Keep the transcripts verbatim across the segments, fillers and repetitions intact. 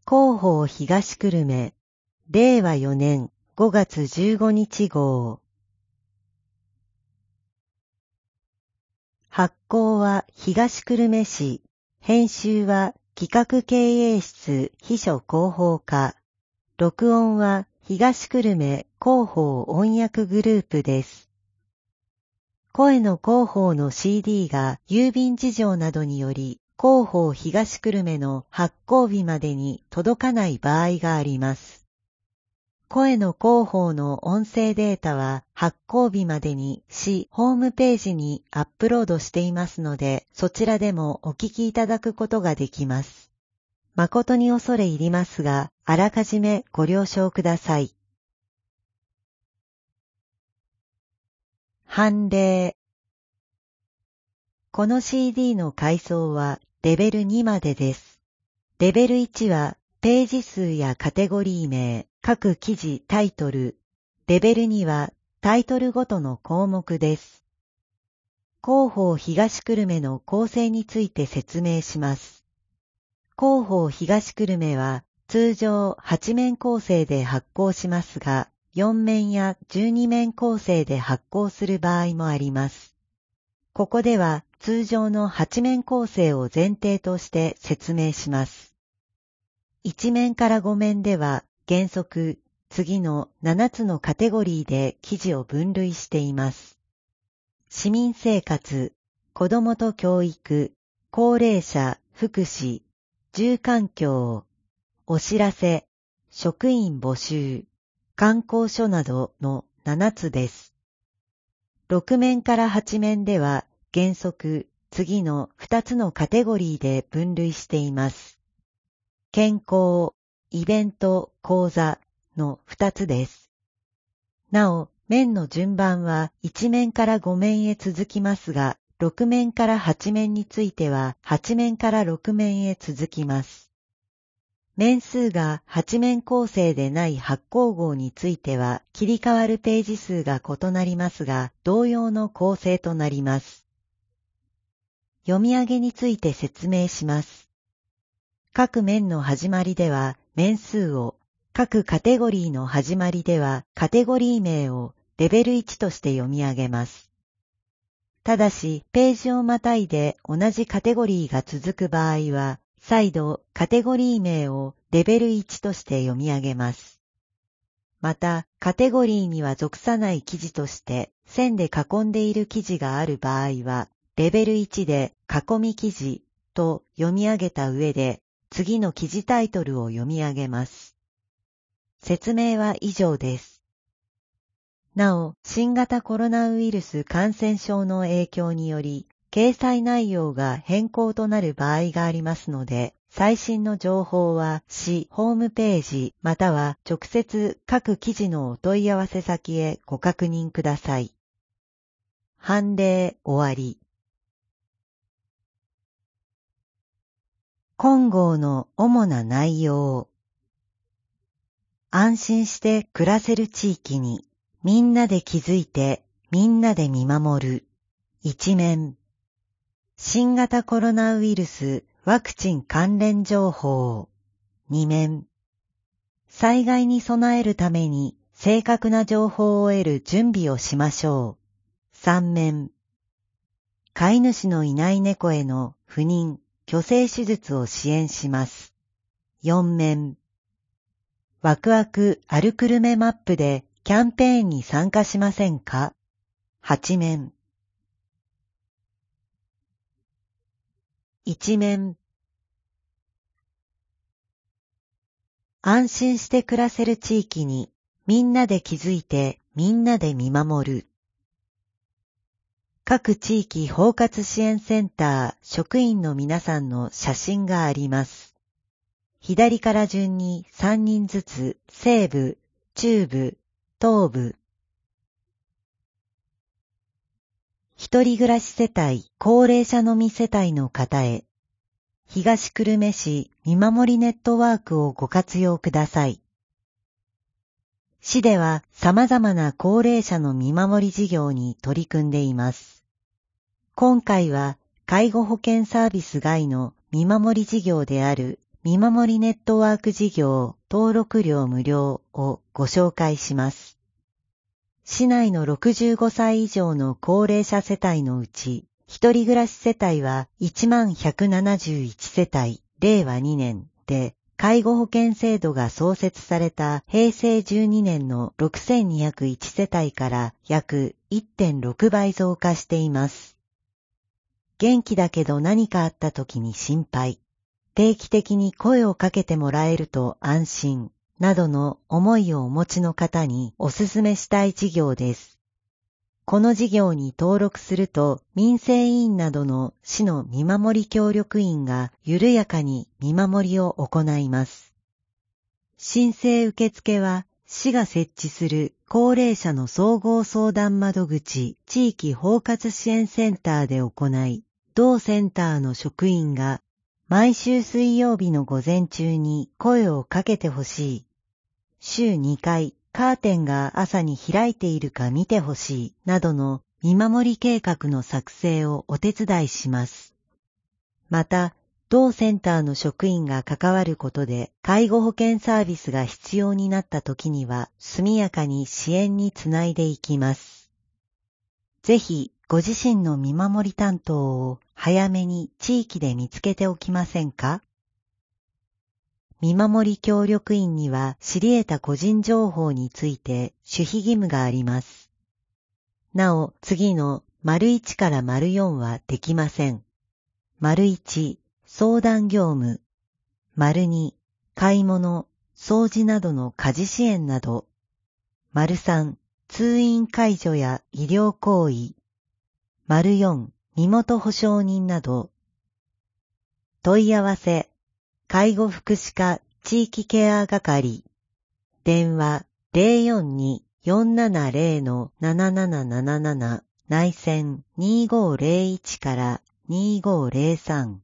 広報東久留米、れいわよねんごがつじゅうごにち号。発行は東久留米市、編集は企画経営室秘書広報課、録音は東久留米広報音訳グループです。声の広報の シーディー が郵便事情などにより広報東久留米の発行日までに届かない場合があります。声の広報の音声データは発行日までに市ホームページにアップロードしていますので、そちらでもお聞きいただくことができます。誠に恐れ入りますが、あらかじめご了承ください。判例。この シーディー の階層はレベルにまでです。レベルいちはページ数やカテゴリー名、各記事タイトル。レベルにはタイトルごとの項目です。広報東久留米の構成について説明します。広報東久留米は通常はちめん構成で発行しますが、よんめんやじゅうにめん構成で発行する場合もあります。ここでは通常のはちめん構成を前提として説明します。いちめんからごめんでは原則次のななつのカテゴリーで記事を分類しています。市民生活、子どもと教育、高齢者、福祉、住環境、お知らせ、職員募集、観光所などのななつです。ろくめんからはちめんでは原則次のふたつのカテゴリーで分類しています。健康、イベント、講座のふたつです。なお、面の順番はいちめんからごめんへ続きますが、ろくめんからはちめんについてははちめんからろくめんへ続きます。面数がはちめん構成でない発行号については切り替わるページ数が異なりますが、同様の構成となります。読み上げについて説明します。各面の始まりでは面数を、各カテゴリーの始まりではカテゴリー名をレベルいちとして読み上げます。ただし、ページをまたいで同じカテゴリーが続く場合は、再度カテゴリー名をレベルいちとして読み上げます。また、カテゴリーには属さない記事として線で囲んでいる記事がある場合は、レベルいちで囲み記事と読み上げた上で、次の記事タイトルを読み上げます。説明は以上です。なお、新型コロナウイルス感染症の影響により、掲載内容が変更となる場合がありますので、最新の情報は市ホームページまたは直接各記事のお問い合わせ先へご確認ください。判例終わり。今号の主な内容。安心して暮らせる地域に、みんなで気づいて、みんなで見守る。一面。新型コロナウイルスワクチン関連情報。二面。災害に備えるために正確な情報を得る準備をしましょう。三面。飼い主のいない猫への不妊、去勢手術を支援します。四面。ワクワクあるくるめマップでキャンペーンに参加しませんか？八面。一面。安心して暮らせる地域にみんなで気づいてみんなで見守る。各地域包括支援センター職員の皆さんの写真があります。左から順にさんにんずつ西部、中部、東部。一人暮らし世帯、高齢者のみ世帯の方へ、東久留米市見守りネットワークをご活用ください。市では様々な高齢者の見守り事業に取り組んでいます。今回は介護保険サービス外の見守り事業である見守りネットワーク事業登録料無料をご紹介します。市内のろくじゅうごさい以上の高齢者世帯のうち、一人暮らし世帯はいちまんひゃくななじゅういちせたい、れいわにねんで、介護保険制度が創設されたへいせいじゅうにねんのろくせんにひゃくいちせたいから約 いってんろくばい増加しています。元気だけど何かあった時に心配、定期的に声をかけてもらえると安心、などの思いをお持ちの方にお勧めしたい事業です。この事業に登録すると民生委員などの市の見守り協力員が緩やかに見守りを行います。申請受付は市が設置する高齢者の総合相談窓口地域包括支援センターで行い、同センターの職員が毎週水曜日の午前中に声をかけてほしい。週にかいカーテンが朝に開いているか見てほしいなどの見守り計画の作成をお手伝いします。また、同センターの職員が関わることで介護保険サービスが必要になった時には速やかに支援につないでいきます。ぜひご自身の見守り担当を早めに地域で見つけておきませんか？見守り協力員には知り得た個人情報について守秘義務があります。なお、次の丸いちから丸よんはできません。丸いち、相談業務。丸に、買い物、掃除などの家事支援など。丸さん、通院介助や医療行為。丸よん、身元保証人など。問い合わせ。介護福祉課地域ケア係。電話 ゼロよんに よんななゼロ なななななななな 内線にごゼロいちからにごゼロさん。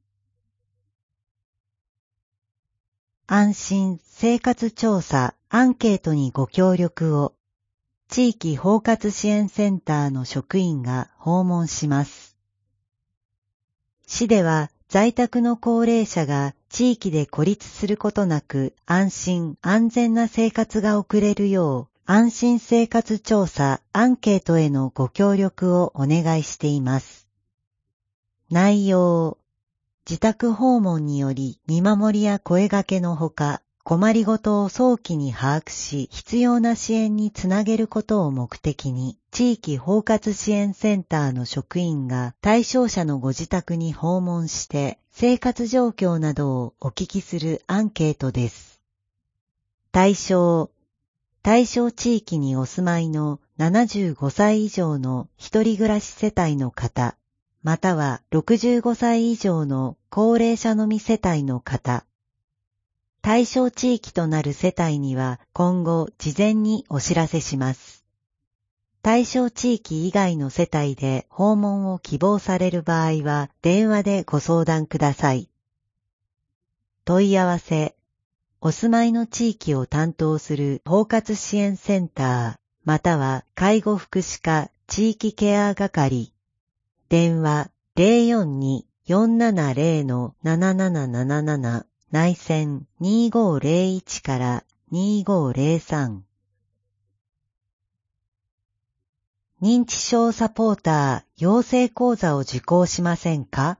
安心生活調査アンケートにご協力を地域包括支援センターの職員が訪問します。市では在宅の高齢者が地域で孤立することなく安心安全な生活が送れるよう安心生活調査アンケートへのご協力をお願いしています。内容、自宅訪問により見守りや声掛けのほか困りごとを早期に把握し必要な支援につなげることを目的に地域包括支援センターの職員が対象者のご自宅に訪問して生活状況などをお聞きするアンケートです。対象、対象地域にお住まいのななじゅうごさい以上の一人暮らし世帯の方、またはろくじゅうごさい以上の高齢者のみ世帯の方、対象地域となる世帯には今後事前にお知らせします。対象地域以外の世帯で訪問を希望される場合は電話でご相談ください。問い合わせ、お住まいの地域を担当する包括支援センター、または介護福祉課地域ケア係、電話 ゼロよんに よんななゼロ ななななななな内線にごゼロいちからにごゼロさん。認知症サポーター養成講座を受講しませんか？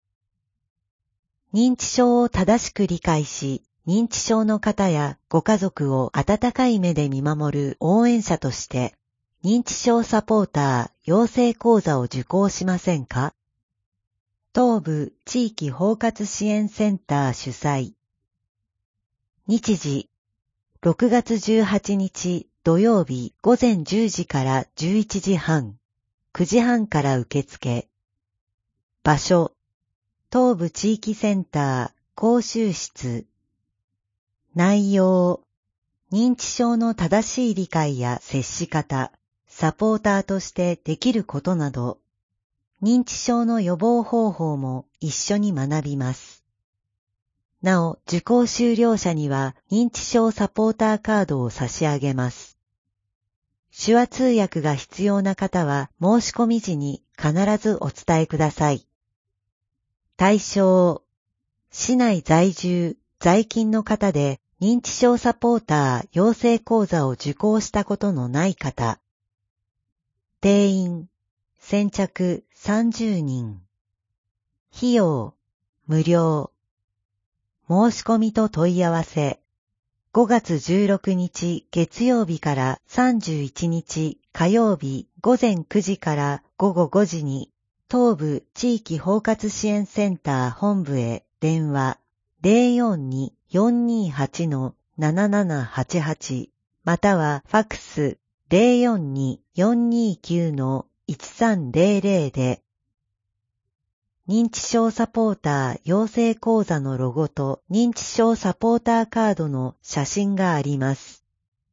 認知症を正しく理解し、認知症の方やご家族を温かい目で見守る応援者として、認知症サポーター養成講座を受講しませんか？東部地域包括支援センター主催。日時、ろくがつじゅうはちにち土曜日ごぜんじゅうじからじゅういちじはん、くじはんから受付。場所、東部地域センター講習室。内容、認知症の正しい理解や接し方、サポーターとしてできることなど、認知症の予防方法も一緒に学びます。なお、受講修了者には認知症サポーターカードを差し上げます。手話通訳が必要な方は申し込み時に必ずお伝えください。対象、市内在住在勤の方で認知症サポーター養成講座を受講したことのない方。定員、先着さんじゅうにん。費用、無料。申し込みと問い合わせ。ごがつじゅうろくにち月曜日からさんじゅういちにち火曜日ごぜんくじからごごごじに東部地域包括支援センター本部へ電話 ゼロよんに よんにーはち ななななはちはち またはファックス ゼロよんに よんにーきゅう いちさんゼロゼロ で認知症サポーター養成講座のロゴと認知症サポーターカードの写真があります。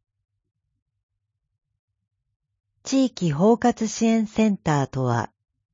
地域包括支援センターとは、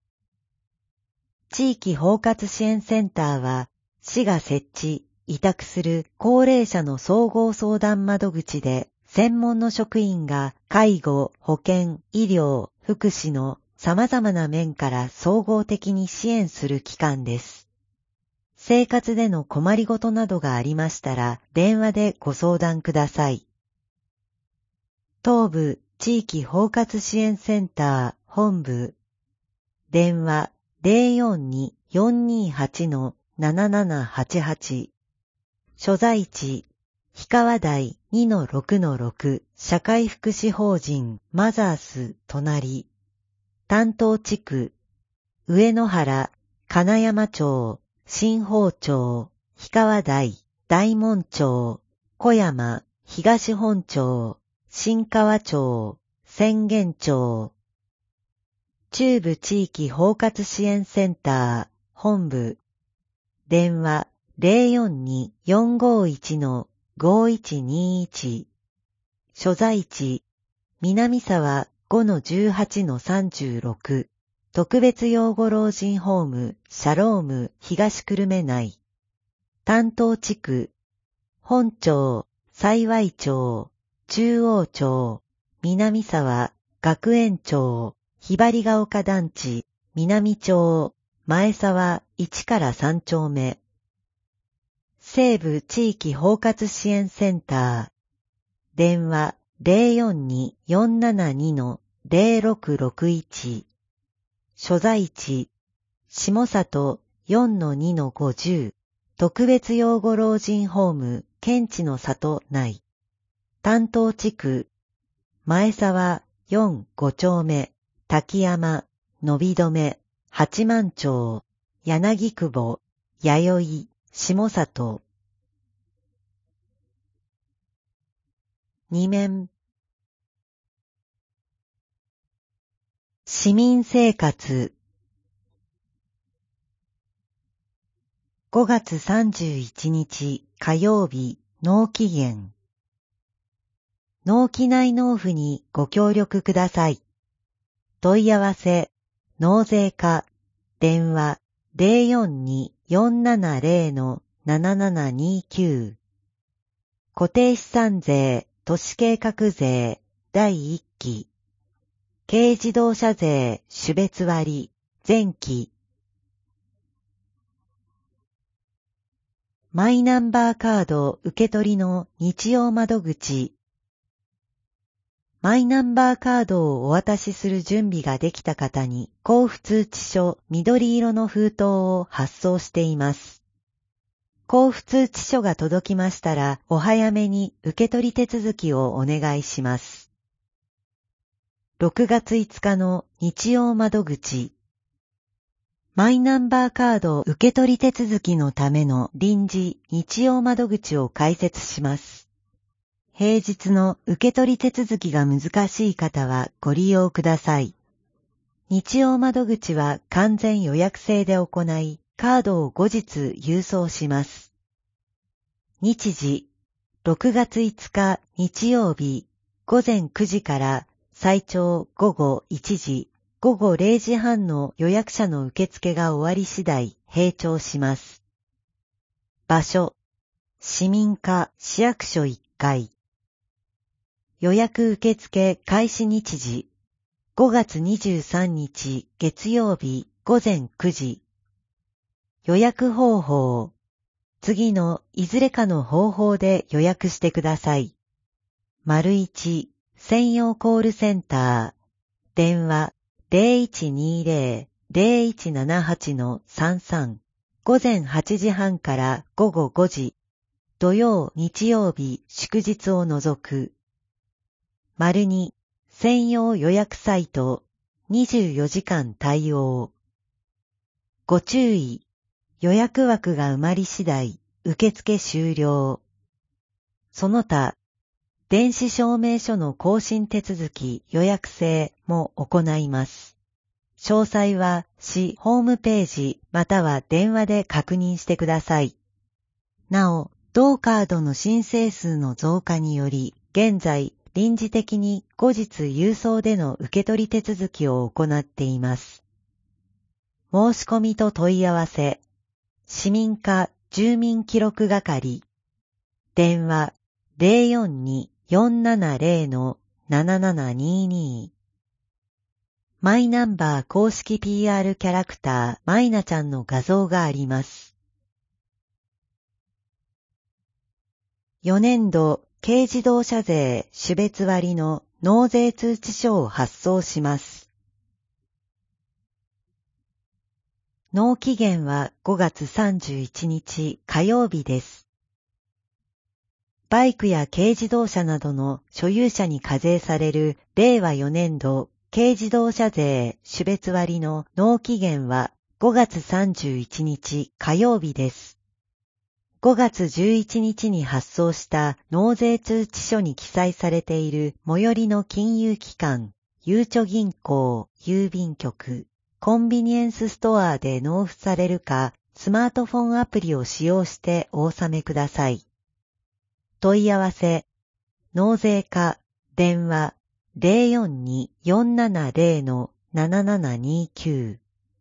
地域包括支援センターは、市が設置、委託する高齢者の総合相談窓口で、専門の職員が介護、保健、医療、福祉の様々な面から総合的に支援する機関です。生活での困りごとなどがありましたら、電話でご相談ください。東部地域包括支援センター本部、電話 ゼロよんに よんにーはち ななななはちはち、所在地、氷川台 にのろくのろく 社会福祉法人マザース隣、担当地区、上野原、金山町、新宝町、氷川台、大門町、小山、東本町、新川町、浅間町。中部地域包括支援センター、本部。電話 ゼロよんに よんごいち ごいちにいち。所在地、南沢 ごのじゅうはちのさんじゅうろく。特別養護老人ホーム、シャローム、東久留米内。担当地区、本町、幸町、中央町、南沢、学園町、ひばりが丘団地、南町、前沢いちからさん丁目。西部地域包括支援センター。電話 ゼロよんに よんななに ゼロろくろくいち。所在地、下里 よんのにのごじゅう。特別養護老人ホーム、県知の里内。担当地区、前沢よん、ご丁目、滝山、伸び止め、八幡町、柳久保、弥生、下里。二面。市民生活。ごがつさんじゅういちにち火曜日、納期限。納期内納付にご協力ください。問い合わせ、納税課、電話 ゼロよんに よんななゼロ ななななにきゅう。固定資産税、都市計画税、だいいっき。軽自動車税、種別割、前期。マイナンバーカード受け取りの日曜窓口。マイナンバーカードをお渡しする準備ができた方に交付通知書緑色の封筒を発送しています。交付通知書が届きましたらお早めに受け取り手続きをお願いします。ろくがついつかの日曜窓口。マイナンバーカード受け取り手続きのための臨時日曜窓口を開設します。平日の受け取り手続きが難しい方はご利用ください。日曜窓口は完全予約制で行い、カードを後日郵送します。日時、ろくがついつか日曜日、ごぜんくじから最長ごごいちじ、ごごれいじはんの予約者の受付が終わり次第閉庁します。場所、市民課市役所いっかい。予約受付開始日時、ごがつにじゅうさんにち月曜日ごぜんくじ。予約方法、 次のいずれかの方法で予約してください。丸いち、専用コールセンター、電話 ゼロいちにゼロ ゼロいちななはち さんさん、午前はちじはんから午後ごじ、土曜、日曜日、祝日を除く。丸に、専用予約サイト、にじゅうよじかん対応。ご注意、予約枠が埋まり次第、受付終了。その他、電子証明書の更新手続き予約制も行います。詳細は市ホームページまたは電話で確認してください。なお、同カードの申請数の増加により、現在臨時的に後日郵送での受け取り手続きを行っています。申し込みと問い合わせ、市民課住民記録係、電話 ゼロよんに よんななゼロ ななななにに、マイナンバー公式 ピーアール キャラクターマイナちゃんの画像があります。よねん度軽自動車税種別割の納税通知書を発送します。納期限はごがつさんじゅういちにち火曜日です。バイクや軽自動車などの所有者に課税されるれいわよねん度軽自動車税種別割の納期限はごがつさんじゅういちにち火曜日です。ごがつじゅういちにちに発送した納税通知書に記載されている最寄りの金融機関、ゆうちょ銀行、郵便局、コンビニエンスストアで納付されるか、スマートフォンアプリを使用してお納めください。問い合わせ、納税課、電話 ゼロよんに よんななゼロ ななななにきゅう。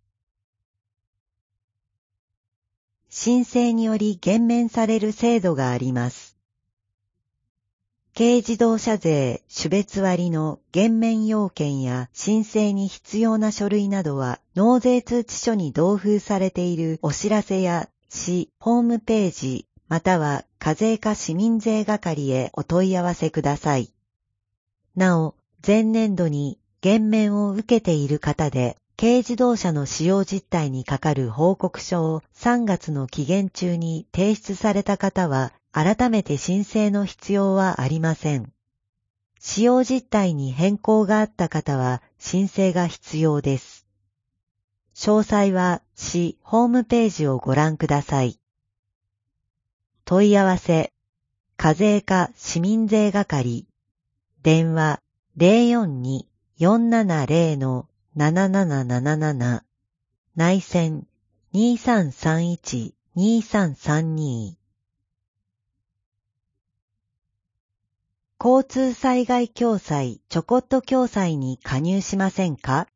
申請により減免される制度があります。軽自動車税種別割の減免要件や申請に必要な書類などは納税通知書に同封されているお知らせや市ホームページまたは課税課市民税係へお問い合わせください。なお、前年度に減免を受けている方で軽自動車の使用実態にかかる報告書をさんがつの期限中に提出された方は改めて申請の必要はありません。使用実態に変更があった方は申請が必要です。詳細は市ホームページをご覧ください。問い合わせ、課税課市民税係、電話 ゼロよんに よんななゼロ ななななななな、内線 にさんさんいち にさんさんに。交通災害共済ちょこっと共済に加入しませんか？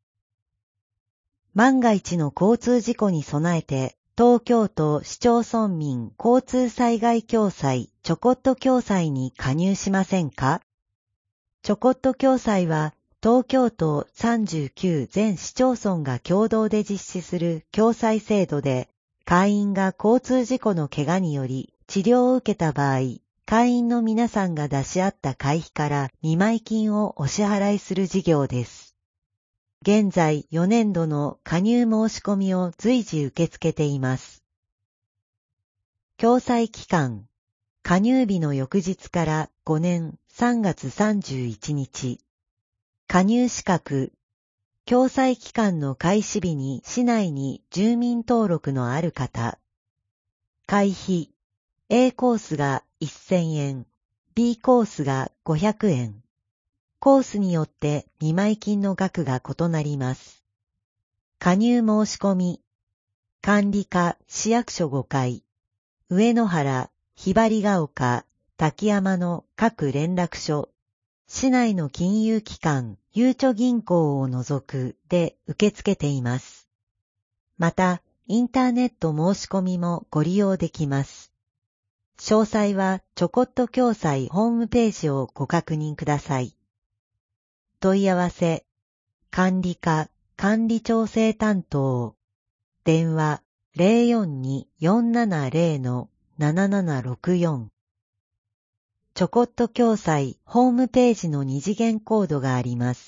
万が一の交通事故に備えて、東京都市町村民交通災害共済ちょこっと共済に加入しませんか？ちょこっと共済は、東京都さんじゅうきゅう全市町村が共同で実施する共済制度で、会員が交通事故の怪我により治療を受けた場合、会員の皆さんが出し合った会費から見舞金をお支払いする事業です。現在よねん度の加入申し込みを随時受け付けています。共済期間、加入日の翌日からごねんさんがつさんじゅういちにち。加入資格、共済期間の開始日に市内に住民登録のある方。会費、A コースがせんえん、B コースがごひゃくえん。コースによって見舞金の額が異なります。加入申し込み、管理課市役所ごかい、上野原、ひばりが丘、滝山の各連絡所、市内の金融機関、ゆうちょ銀行を除くで受け付けています。また、インターネット申し込みもご利用できます。詳細はちょこっと共済ホームページをご確認ください。問い合わせ、管理課管理調整担当、電話ゼロよんに よんななゼロ ななななろくよん。ちょこっと共済ホームページの二次元コードがあります。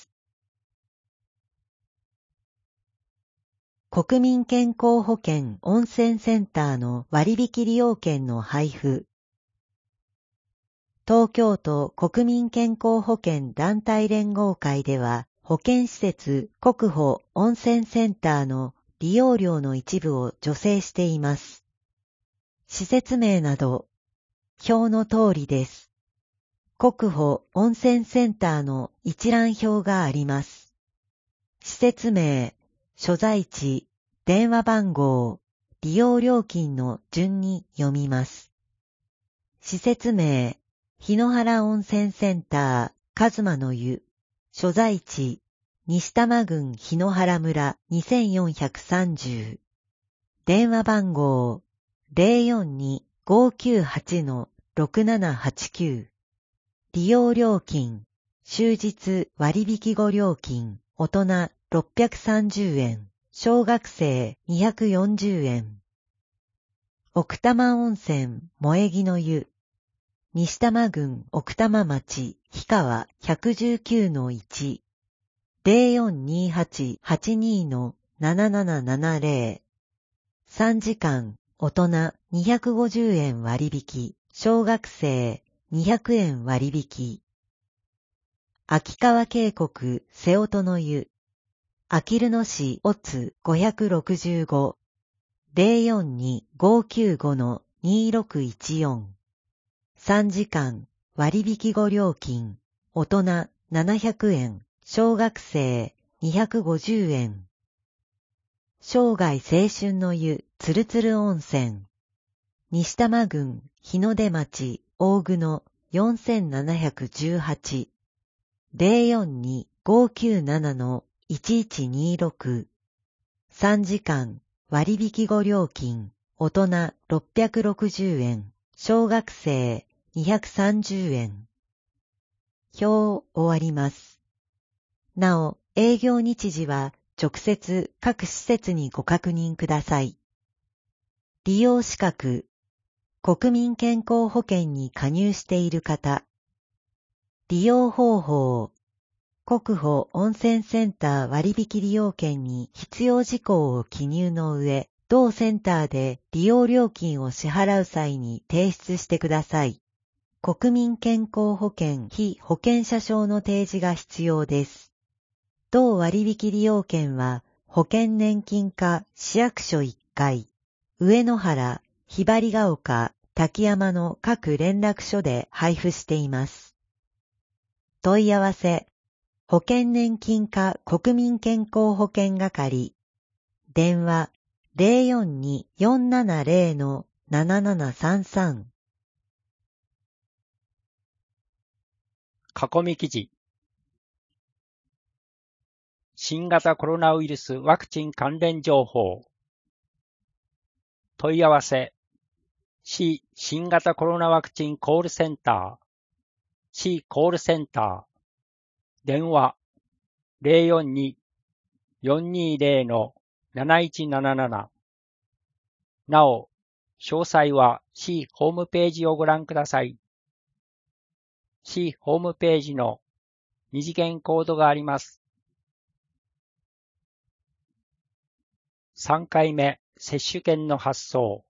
国民健康保険温泉センターの割引利用券の配布。東京都国民健康保険団体連合会では、保健施設国保温泉センターの利用料の一部を助成しています。施設名など、表の通りです。国保温泉センターの一覧表があります。施設名、所在地、電話番号、利用料金の順に読みます。施設名、日野原温泉センター、かずまの湯、所在地、西多摩郡日野原村にせんよんひゃくさんじゅう。電話番号、ゼロよんに ごきゅうはち ろくななはちきゅう。利用料金、終日割引後料金、大人ろっぴゃくさんじゅうえん、小学生にひゃくよんじゅうえん。奥多摩温泉萌木の湯、西多摩郡奥多摩町氷川 ひゃくじゅうきゅうのいち、ゼロよんにはち はちに ななななななゼロ。さんじかん、大人にひゃくごじゅうえん割引、小学生にひゃくえん割引。秋川渓谷瀬音の湯、あきる野市おつごひゃくろくじゅうご、ゼロよんに ごきゅうご にろくいちよん。さんじかん割引後料金、大人ななひゃくえん、小学生にひゃくごじゅうえん。生涯青春の湯つるつる温泉、西多摩郡日の出町大久野よんせんななひゃくじゅうはち、ゼロよんに ごきゅうなな いちいちにろく。さんじかん割引後料金、大人ろっぴゃくろくじゅうえん、小学生にひゃくさんじゅうえん。表終わります。なお、営業日時は直接各施設にご確認ください。利用資格、国民健康保険に加入している方。利用方法、国保温泉センター割引利用券に必要事項を記入の上、同センターで利用料金を支払う際に提出してください。国民健康保険非保険者証の提示が必要です。同割引利用券は保険年金課市役所いっかい、上野原、ひばりが丘、滝山の各連絡所で配布しています。問い合わせ、保険年金課国民健康保険係、電話ゼロよんに よんななゼロ ななななさんさん。 囲み記事。新型コロナウイルスワクチン関連情報。問い合わせ。市新型コロナワクチンコールセンター。市コールセンター。電話。ゼロよんに よんにゼロ なないちなななな。なお、詳細は市ホームページをご覧ください。市ホームページの二次元コードがあります。さんかいめ接種券の発送。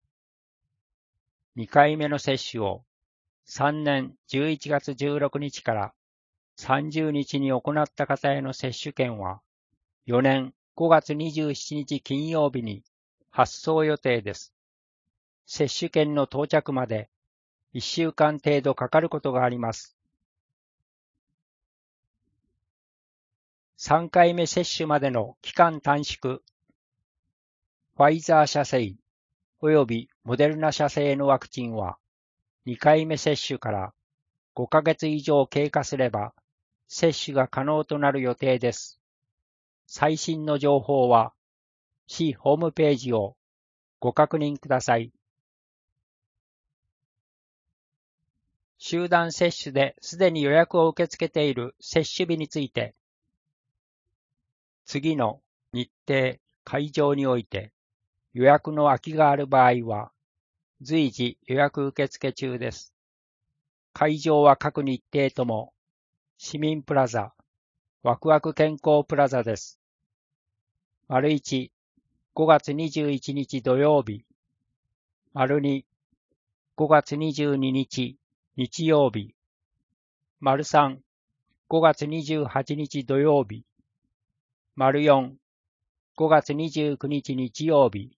にかいめの接種をさんねんじゅういちがつじゅうろくにちからさんじゅうにちに行った方への接種券はよねんごがつにじゅうしちにち金曜日に発送予定です。接種券の到着までいっしゅうかん程度かかることがあります。さんかいめ接種までの期間短縮。ファイザー社製およびモデルナ社製のワクチンはにかいめ接種からごかげつ以上経過すれば接種が可能となる予定です。最新の情報は市ホームページをご確認ください。集団接種ですでに予約を受け付けている接種日について、次の日程、会場において予約の空きがある場合は、随時予約受付中です。会場は各日程とも、市民プラザ、ワクワク健康プラザです。丸いち、ごがつにじゅういちにち土曜日。丸に、ごがつにじゅうににち日曜日。丸さん、ごがつにじゅうはちにち土曜日。丸よん、ごがつにじゅうくにち日曜日。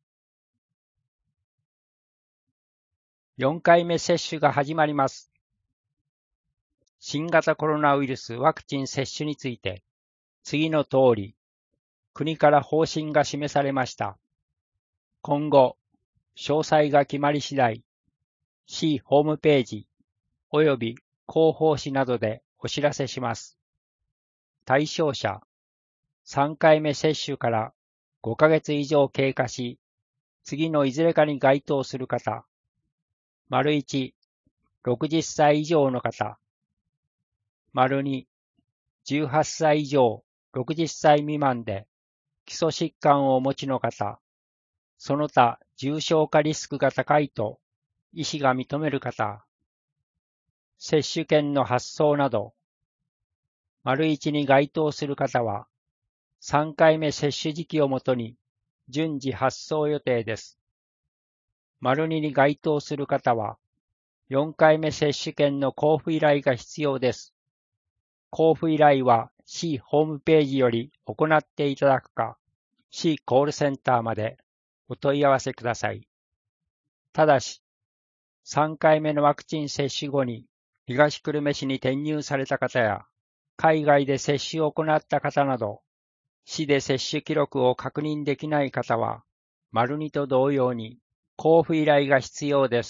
よんかいめ接種が始まります。新型コロナウイルスワクチン接種について、次の通り、国から方針が示されました。今後、詳細が決まり次第、市ホームページ及び広報誌などでお知らせします。対象者、さんかいめ接種からごかげつ以上経過し、次のいずれかに該当する方、丸いち、ろくじゅっさい以上の方、丸に、じゅうはっさい以上ろくじゅっさい未満で基礎疾患をお持ちの方、その他重症化リスクが高いと医師が認める方、接種券の発送など、丸いちに該当する方は、さんかいめ接種時期をもとに順次発送予定です。丸にに該当する方は、よんかいめ接種券の交付依頼が必要です。交付依頼は市ホームページより行っていただくか、市コールセンターまでお問い合わせください。ただし、さんかいめのワクチン接種後に東久留米市に転入された方や、海外で接種を行った方など、市で接種記録を確認できない方は、丸にと同様に交付依頼が必要です。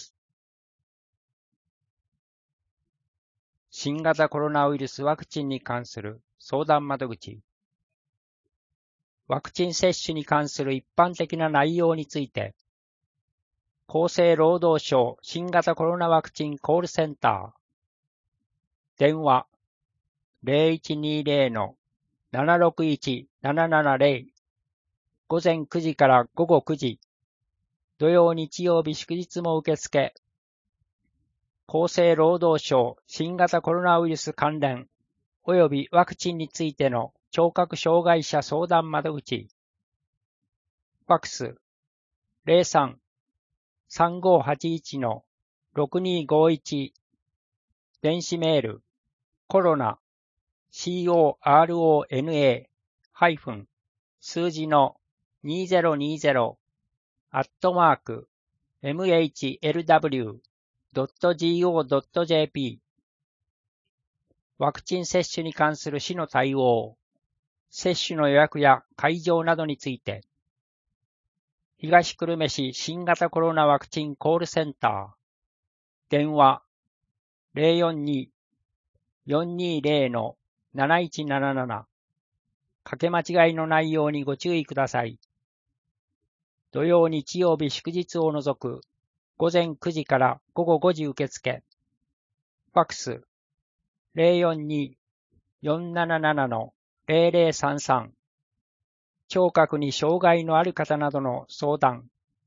新型コロナウイルスワクチンに関する相談窓口。ワクチン接種に関する一般的な内容について、厚生労働省新型コロナワクチンコールセンター、電話 ゼロいちにゼロ ななろくいち ななななゼロ、午前くじから午後くじ、土曜日曜日祝日も受付。厚生労働省新型コロナウイルス関連及びワクチンについての聴覚障害者相談窓口。ファックス ゼロさん さんごはちいち ろくにごいち。電子メールコロナ corona ハイフン数字のにせんにじゅうアットマーク エムエイチエルダブリュードットジーオードットジェーピー ワクチン接種に関する市の対応、接種の予約や会場などについて、東久留米市新型コロナワクチンコールセンター、電話 ゼロよんに よんにゼロ なないちなななな、かけ間違いのないようにご注意ください。土曜日曜日祝日を除く午前くじから午後ごじ受付。ファックス ゼロよんに よんなななな ゼロゼロさんさん。聴覚に障害のある方などの相談。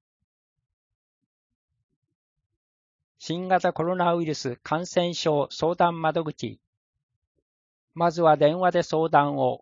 新型コロナウイルス感染症相談窓口。まずは電話で相談を。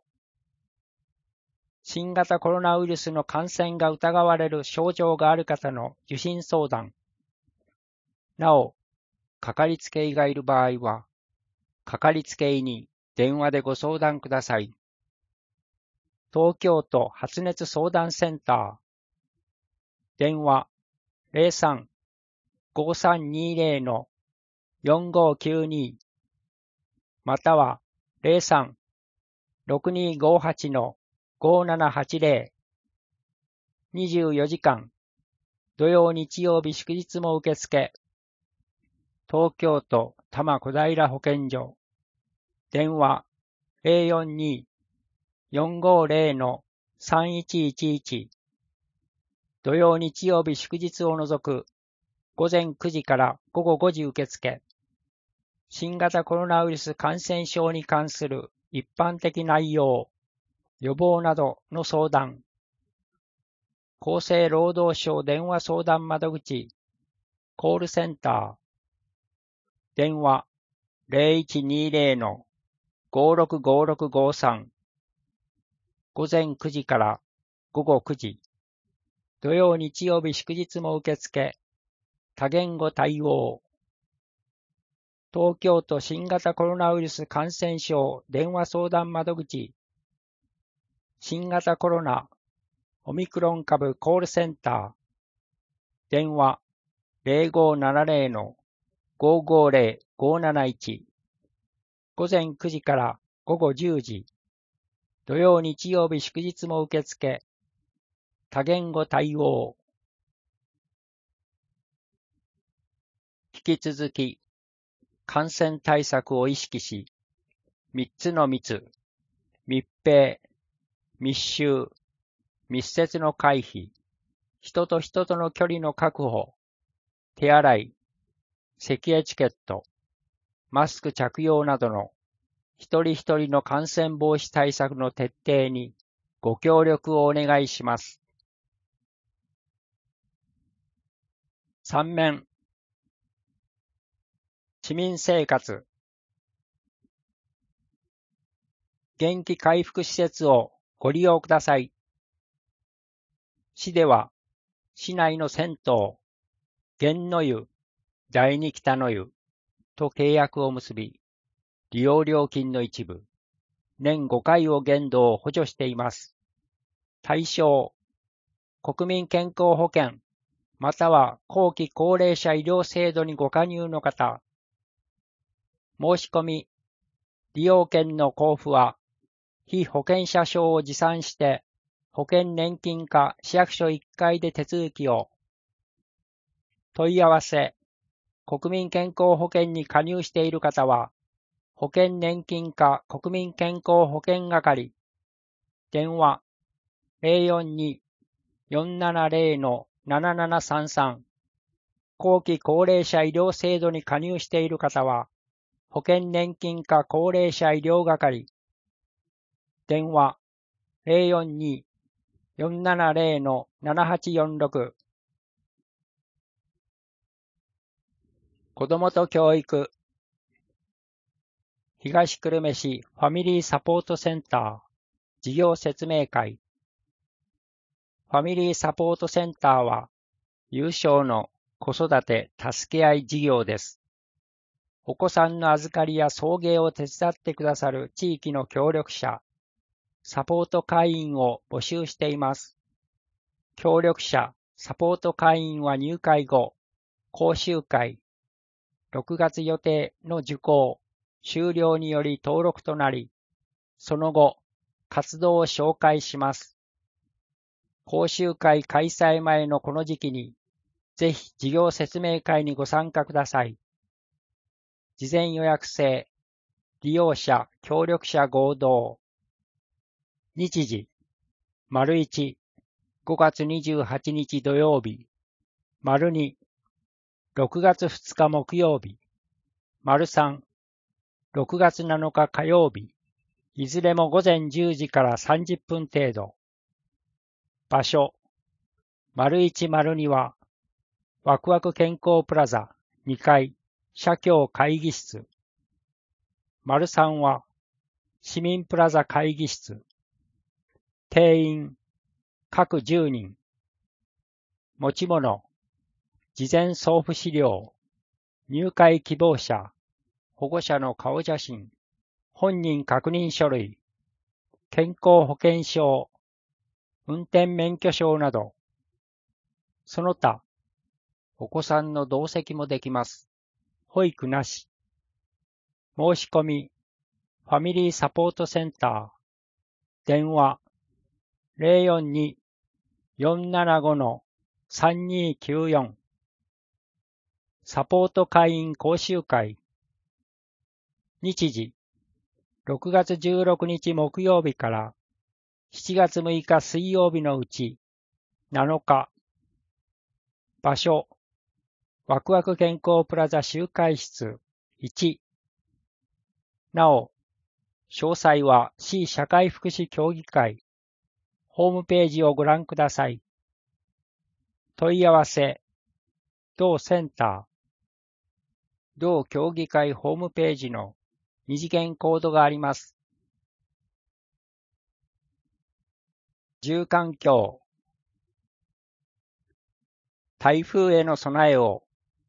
新型コロナウイルスの感染が疑われる症状がある方の受診相談。なお、かかりつけ医がいる場合は、かかりつけ医に電話でご相談ください。東京都発熱相談センター。電話 ゼロさん ごさんにゼロ よんごきゅうに またはゼロさん ろくにごはち ごななはちゼロ。にじゅうよじかん、土曜日曜日祝日も受付。東京都多摩小平保健所。電話 ゼロよんに よんごゼロ さんいちいちいち。土曜日曜日祝日を除く午前くじから午後ごじ受付。新型コロナウイルス感染症に関する一般的内容、予防などの相談。 厚生労働省電話相談窓口、コールセンター、電話 ゼロいちにゼロ の ごろくごろくごさん、午前くじから午後くじ、土曜日曜日祝日も受付、多言語対応。東京都新型コロナウイルス感染症電話相談窓口、新型コロナオミクロン株コールセンター、電話 ゼロごななゼロ の ごごゼロ ごなないち、午前くじから午後じゅうじ、土曜日曜日祝日も受付、多言語対応。引き続き、感染対策を意識し、みっつの密、密閉、密集、密接の回避、人と人との距離の確保、手洗い、咳エチケット、マスク着用などの一人一人の感染防止対策の徹底にご協力をお願いします。さん面、市民生活、元気回復施設をご利用ください。市では、市内の銭湯、源の湯、第二北の湯と契約を結び、利用料金の一部、年ごかいを限度を補助しています。対象、国民健康保険、または後期高齢者医療制度にご加入の方。申し込み、利用券の交付は、被保険者証を持参して、保険年金課市役所いっかいで手続きを。問い合わせ、国民健康保険に加入している方は、保険年金課国民健康保険係、電話 ゼロよんに よんななゼロ のななななさんさん、後期高齢者医療制度に加入している方は、保険年金課高齢者医療係、電話 ゼロよんに よんななゼロ のななはちよんろく。子どもと教育、東久留米市ファミリーサポートセンター事業説明会。ファミリーサポートセンターは、有償の子育て助け合い事業です。お子さんの預かりや送迎を手伝ってくださる地域の協力者、サポート会員を募集しています。協力者、サポート会員は入会後、講習会、ろくがつ予定の受講、終了により登録となり、その後、活動を紹介します。講習会開催前のこの時期に、ぜひ事業説明会にご参加ください。事前予約制、利用者、協力者合同。日時、丸いち、ごがつにじゅうはちにち土曜日、丸に、ろくがつふつか木曜日、丸さん、ろくがつなのか火曜日、いずれも午前じゅうじからさんじゅっぷん程度。場所、丸いち丸には、ワクワク健康プラザにかい、社協会議室。丸さんは、市民プラザ会議室。定員、各じゅうにん。持ち物、事前送付資料、入会希望者、保護者の顔写真、本人確認書類、健康保険証、運転免許証など、その他、お子さんの同席もできます。保育なし。申し込み、ファミリーサポートセンター、電話、ゼロよんに よんななご のさんにきゅうよん。サポート会員講習会。日時、ろくがつじゅうろくにち木曜日からしちがつむいか水曜日のうちなのか。場所、ワクワク健康プラザ集会室いち。なお、詳細は市社会福祉協議会ホームページをご覧ください。 問い合わせ、同センター、同協議会ホームページの二次元コードがあります。住環境、台風への備えを。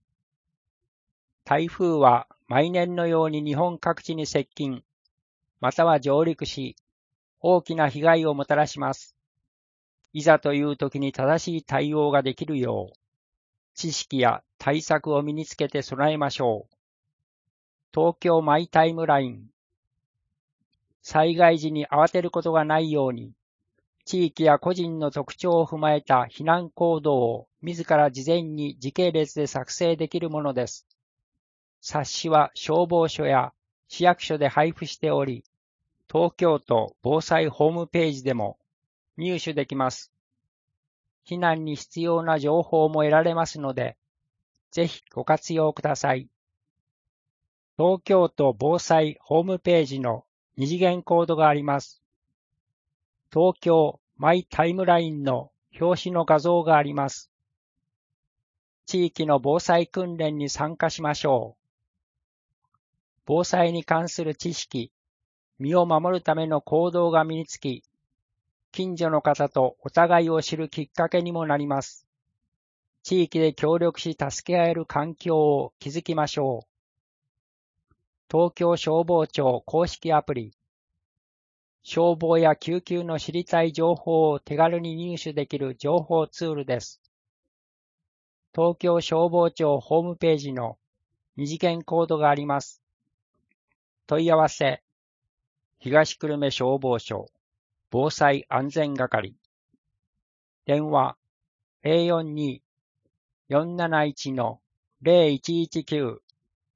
台風は毎年のように日本各地に接近、または上陸し、大きな被害をもたらします。いざという時に正しい対応ができるよう、知識や対策を身につけて備えましょう。東京マイタイムライン。災害時に慌てることがないように、地域や個人の特徴を踏まえた避難行動を自ら事前に時系列で作成できるものです。冊子は消防署や市役所で配布しており、東京都防災ホームページでも入手できます。避難に必要な情報も得られますので、ぜひご活用ください。東京都防災ホームページの二次元コードがあります。東京マイタイムラインの表紙の画像があります。地域の防災訓練に参加しましょう。防災に関する知識、身を守るための行動が身につき、近所の方とお互いを知るきっかけにもなります。地域で協力し助け合える環境を築きましょう。東京消防庁公式アプリ。消防や救急の知りたい情報を手軽に入手できる情報ツールです。東京消防庁ホームページの二次元コードがあります。問い合わせ、東久留米消防署防災安全係。電話 ゼロよんに よんなないち ゼロいちいちきゅう。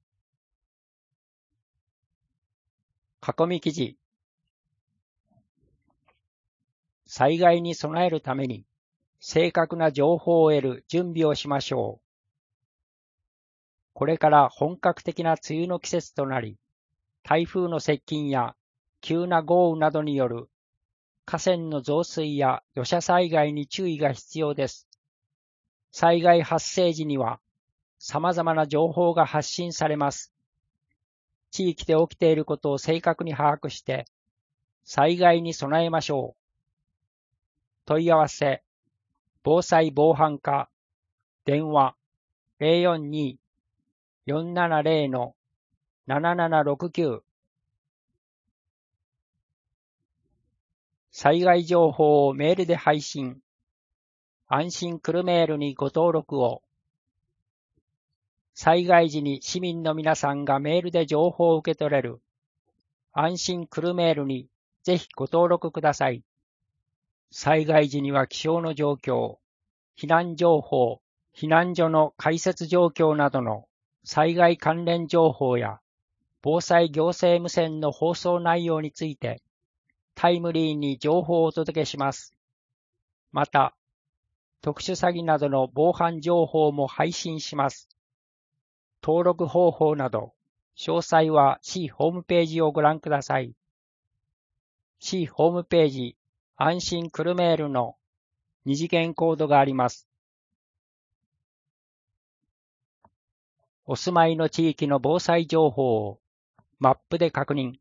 囲み記事。災害に備えるために正確な情報を得る準備をしましょう。これから本格的な梅雨の季節となり、台風の接近や急な豪雨などによる河川の増水や土砂災害に注意が必要です。災害発生時には様々な情報が発信されます。地域で起きていることを正確に把握して、災害に備えましょう。問い合わせ、防災防犯課、電話 ゼロよんに よんななゼロ ななななろくきゅう。災害情報をメールで配信。安心くるメールにご登録を。災害時に市民の皆さんがメールで情報を受け取れる安心くるメールにぜひご登録ください。災害時には気象の状況、避難情報、避難所の開設状況などの災害関連情報や防災行政無線の放送内容についてタイムリーに情報をお届けします。また、特殊詐欺などの防犯情報も配信します。登録方法など、詳細は市ホームページをご覧ください。市ホームページ、安心くるメールの二次元コードがあります。お住まいの地域の防災情報をマップで確認。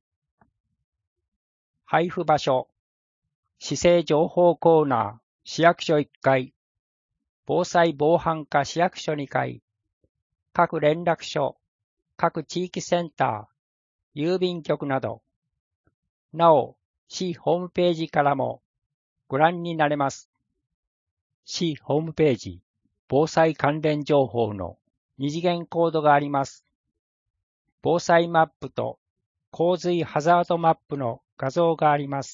配布場所、市政情報コーナー、市役所いっかい、防災防犯課市役所にかい、各連絡所、各地域センター、郵便局など、なお、市ホームページからもご覧になれます。市ホームページ、防災関連情報の二次元コードがあります。防災マップと洪水ハザードマップの画像があります。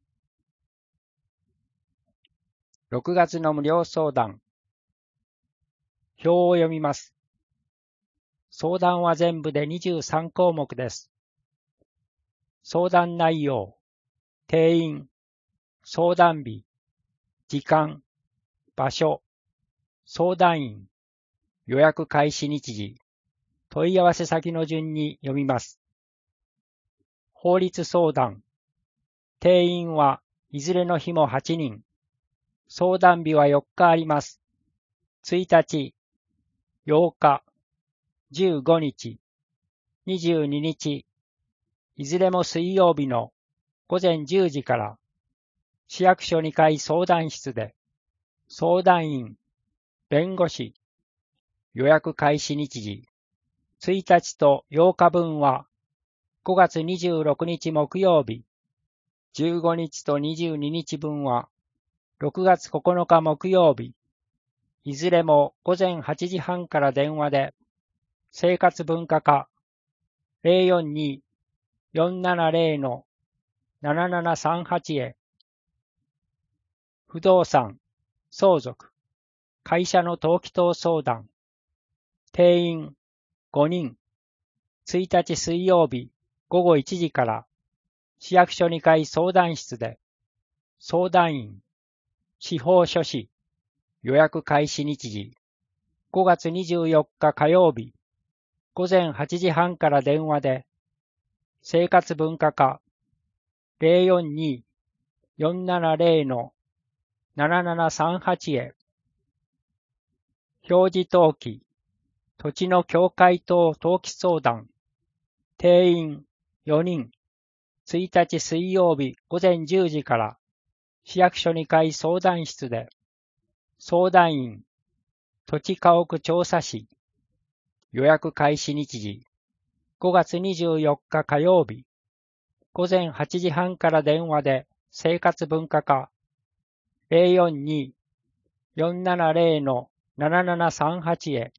ろくがつの無料相談。表を読みます。相談は全部でにじゅうさんこうもくです。相談内容、定員、相談日、時間、場所、相談員、予約開始日時、問い合わせ先の順に読みます。法律相談、定員はいずれの日もはちにん、相談日はよっかあります。 ついたち、ようか、じゅうごにち、にじゅうににち、いずれも水曜日のごぜんじゅうじから市役所にかい相談室で相談員、弁護士、予約開始日時、ついたちとようかぶんはごがつにじゅうろくにち木曜日、じゅうごにちとにじゅうににちぶんはろくがつここのか木曜日、いずれもごぜんはちじはんから電話で生活文化課 ゼロよんに よんななゼロ ななななさんはち へ不動産、相続、会社の登記等相談、定員ごにん、ついたち水曜日ごごいちじから市役所にかい相談室で相談員、司法書士、予約開始日時、ごがつにじゅうよっか火曜日ごぜんはちじはんから電話で生活文化課 ゼロよんに よんななゼロ ななななさんはち へ表示登記、土地の境界等登記相談、定員よにん、ついたち水曜日ごぜんじゅうじから市役所にかい相談室で相談員、土地家屋調査士、予約開始日時、ごがつにじゅうよっか火曜日ごぜんはちじはんから電話で生活文化課 ゼロよんに よんななゼロ ななななさんはち へ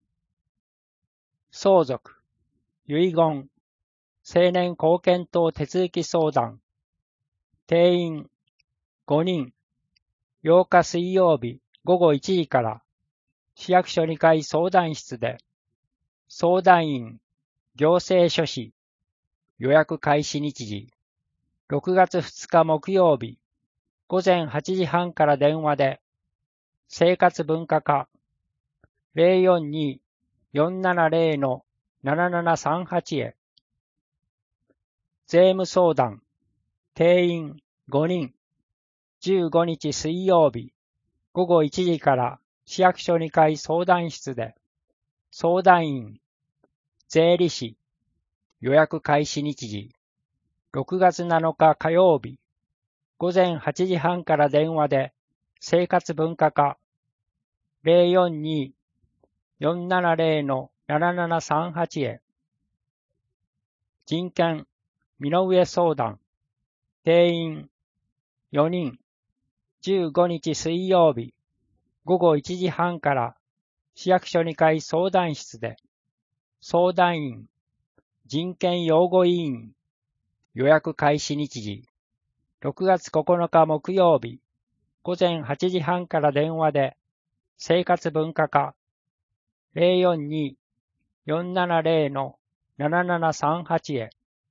相続、遺言、成年後見等手続き相談、定員ごにん、ようか水曜日ごごいちじから市役所にかい相談室で相談員、行政書士、予約開始日時、ろくがつふつか木曜日ごぜんはちじはんから電話で生活文化課 ゼロよんに よんななゼロ ななななさんはち へ税務相談、定員ごにん、じゅうごにち水曜日ごごいちじから市役所にかい相談室で相談員、税理士、予約開始日時、ろくがつなのか火曜日ごぜんはちじはんから電話で生活文化課 ゼロよんに よんななゼロ ななななさんはち へ人権、身の上相談、定員よにん、じゅうごにち水曜日ごごいちじはんから市役所にかい相談室で相談員、人権擁護委員、予約開始日時、ろくがつここのか木曜日ごぜんはちじはんから電話で生活文化課 ゼロよんに よんななゼロ ななななさんはち へ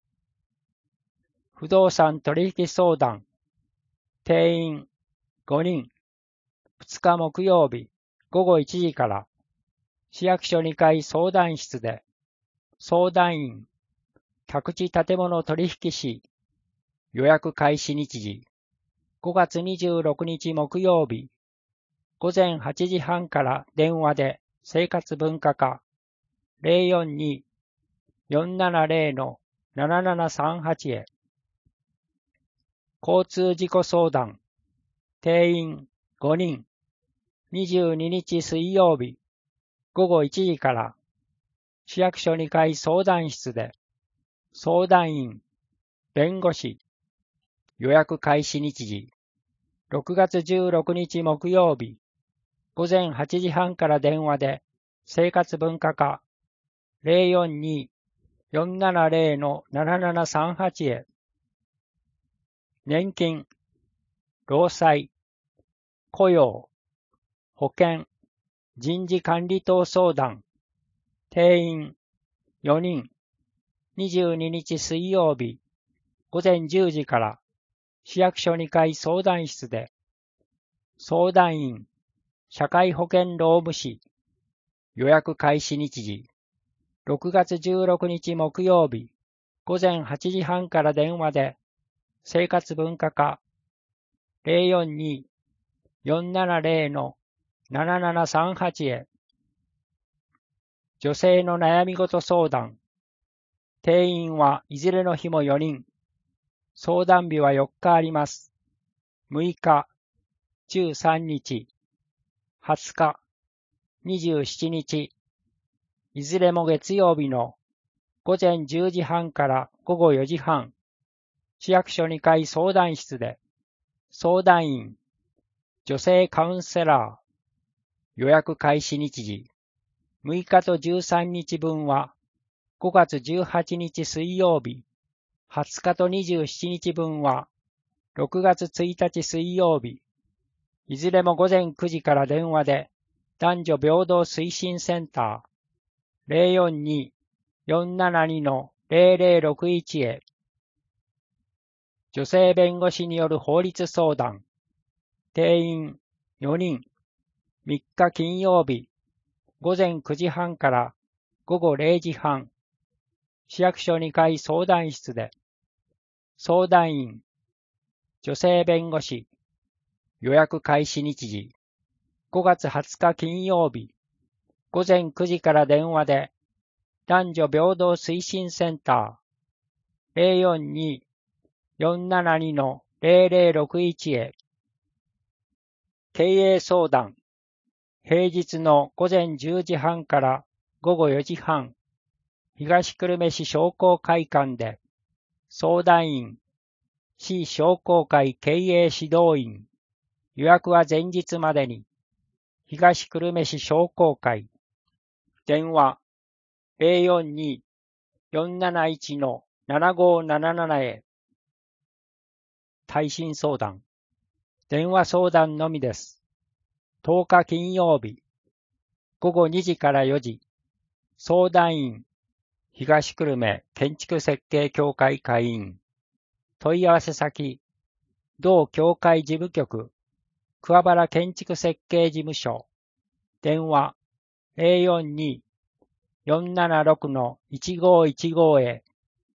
不動産取引相談、定員ごにん、ふつか木曜日ごごいちじから市役所にかい相談室で相談員、宅地建物取引士、予約開始日時、ごがつにじゅうろくにち木曜日ごぜんはちじはんから電話で生活文化課 ゼロよんに よんななゼロ ななななさんはち へ交通事故相談、定員ごにん、にじゅうににち水曜日ごごいちじから市役所にかい相談室で相談員、弁護士、予約開始日時、ろくがつじゅうろくにち木曜日ごぜんはちじはんから電話で生活文化課 ゼロよんに よんななゼロ ななななさんはち へ年金、労災、雇用、保険、人事管理等相談、定員よにん、にじゅうににち水曜日ごぜんじゅうじから市役所にかい相談室で相談員、社会保険労務士、予約開始日時、ろくがつじゅうろくにち木曜日ごぜんはちじはんから電話で生活文化課 ゼロよんに よんななゼロななななさんはち へ。女性の悩み事相談。定員はいずれの日もよにん。相談日はよっかあります。むいか、じゅうさんにち、はつか、にじゅうしちにち。いずれも月曜日のごぜんじゅうじはんからごごよじはん。市役所にかい相談室で。相談員、女性カウンセラー。予約開始日時。むいかとじゅうさんにちぶんはごがつじゅうはちにち水曜日。はつかとにじゅうしちにちぶんはろくがつついたち水曜日。いずれもごぜんくじから電話で男女平等推進センター ゼロよんに よんななに ゼロゼロろくいち へ。女性弁護士による法律相談。定員よにん。みっか金曜日。ごぜんくじはんからごごれいじはん。市役所にかい相談室で。相談員、女性弁護士。予約開始日時。ごがつはつか金曜日。ごぜんくじから電話で。男女平等推進センター ゼロよんに よんななに ゼロゼロろくいち へ。経営相談。平日のごぜんじゅうじはんからごごよじはん。東久留米市商工会館で。相談員、市商工会経営指導員。予約は前日までに。東久留米市商工会。電話、ゼロよんに よんなないち ななごなななな へ。耐震相談。電話相談のみです。とおか金曜日。ごごにじからよじ。相談員、東久留米建築設計協会会員。問い合わせ先、同協会事務局、桑原建築設計事務所。電話、ゼロよんに よんななろく いちごいちご へ。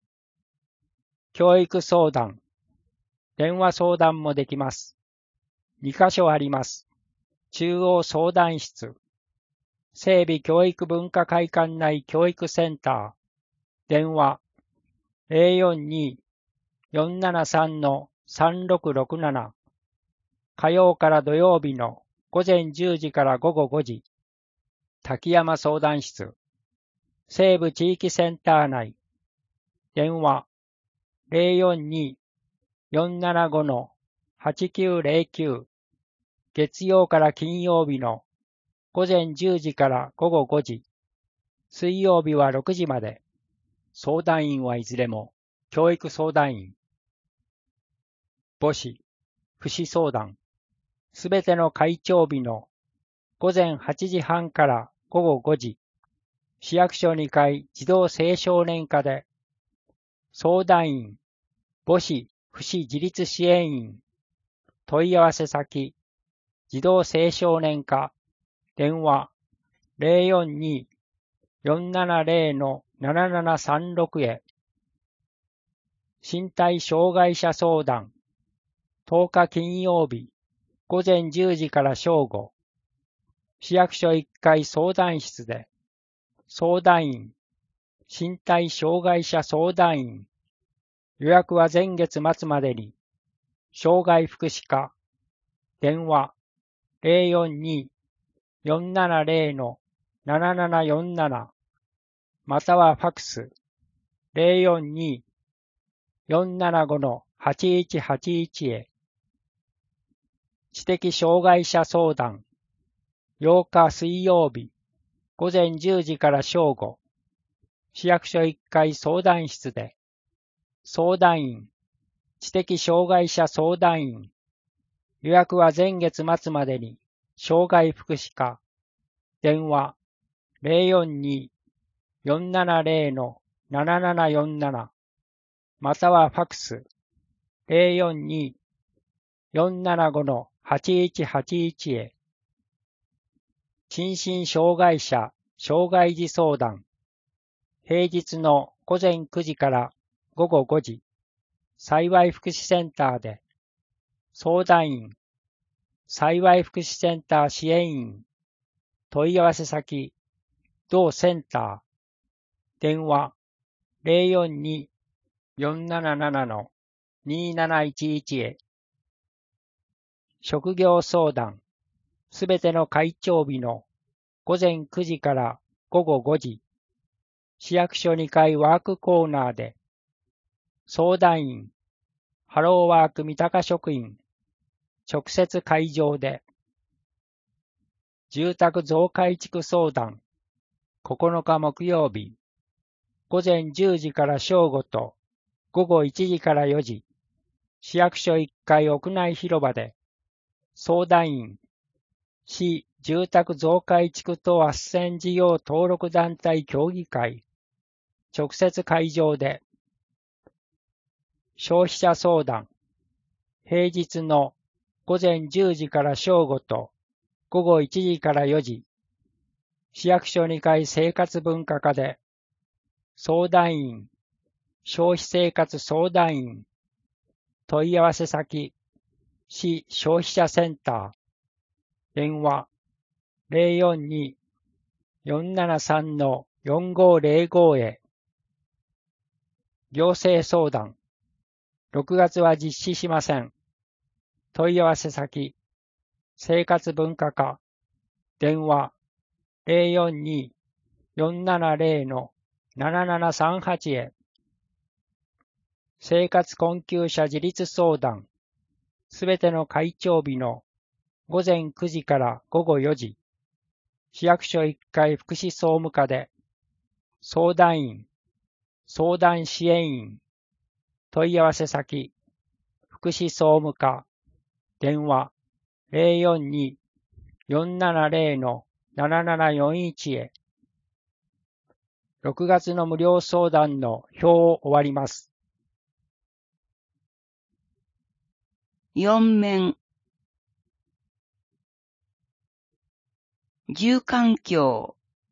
教育相談。電話相談もできます。にかしょあります。中央相談室。整備教育文化会館内教育センター。電話、ゼロよんに よんななさん さんろくろくなな。火曜から土曜日のごぜんじゅうじからごごごじ。滝山相談室。西部地域センター内。電話、ゼロよんに よんななご はちきゅうゼロきゅう。月曜から金曜日のごぜんじゅうじからごごごじ。水曜日はろくじまで。相談員はいずれも教育相談員。母子、福祉相談。すべての会長日のごぜんはちじはんからごごごじ。市役所にかい児童青少年課で。相談員、母子、福祉自立支援員。問い合わせ先、児童青少年課。電話、ゼロよんに よんななゼロ ななななさんろく へ。身体障害者相談。とおか金曜日、ごぜんじゅうじから正午。市役所いっかい相談室で。相談員、身体障害者相談員。予約は前月末までに。障害福祉課。電話、ゼロよんに よんななゼロ ななななよんなな。またはファクス、ゼロよんに よんななご はちいちはちいち へ。知的障害者相談。ようか水曜日、ごぜんじゅうじから正午。市役所いっかい相談室で。相談員、知的障害者相談員。予約は前月末までに。障害福祉課。電話、ゼロよんに よんななゼロ ななななよんなな。またはファクス、ゼロよんに よんななご はちいちはちいち へ。心身障害者、障害児相談。平日のごぜんくじからごごごじ。幸福祉センターで。相談員、 幸い福祉センター支援員、問い合わせ先、同センター、電話 ゼロよんに よんなななな になないちいち へ。職業相談、すべての会長日の午前くじから午後ごじ、市役所にかいワークコーナーで、相談員、ハローワーク三鷹職員、直接会場で、住宅増改築相談、ここのか木曜日、午前じゅうじから正午と午後いちじからよじ、市役所いっかい屋内広場で、相談員、市住宅増改築等斡旋事業登録団体協議会、直接会場で、消費者相談、平日の午前じゅうじから正午と午後いちじからよじ、市役所にかい生活文化課で、相談員、消費生活相談員、問い合わせ先、市消費者センター、電話 ゼロよんに よんななさん よんごゼロご へ。行政相談、ろくがつは実施しません。問い合わせ先、生活文化課、電話 ゼロよんに よんななゼロ ななななさんはち へ。生活困窮者自立相談、すべての会長日の午前くじから午後よじ、市役所いっかい福祉総務課で、相談員、相談支援員、問い合わせ先、福祉総務課、電話 ゼロよんに よんななゼロ ななななよんいち へ。ろくがつの無料相談の表を終わります。 よん面。住環境。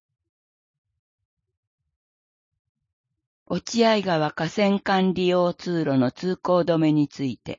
落合川河川管理用通路の通行止めについて。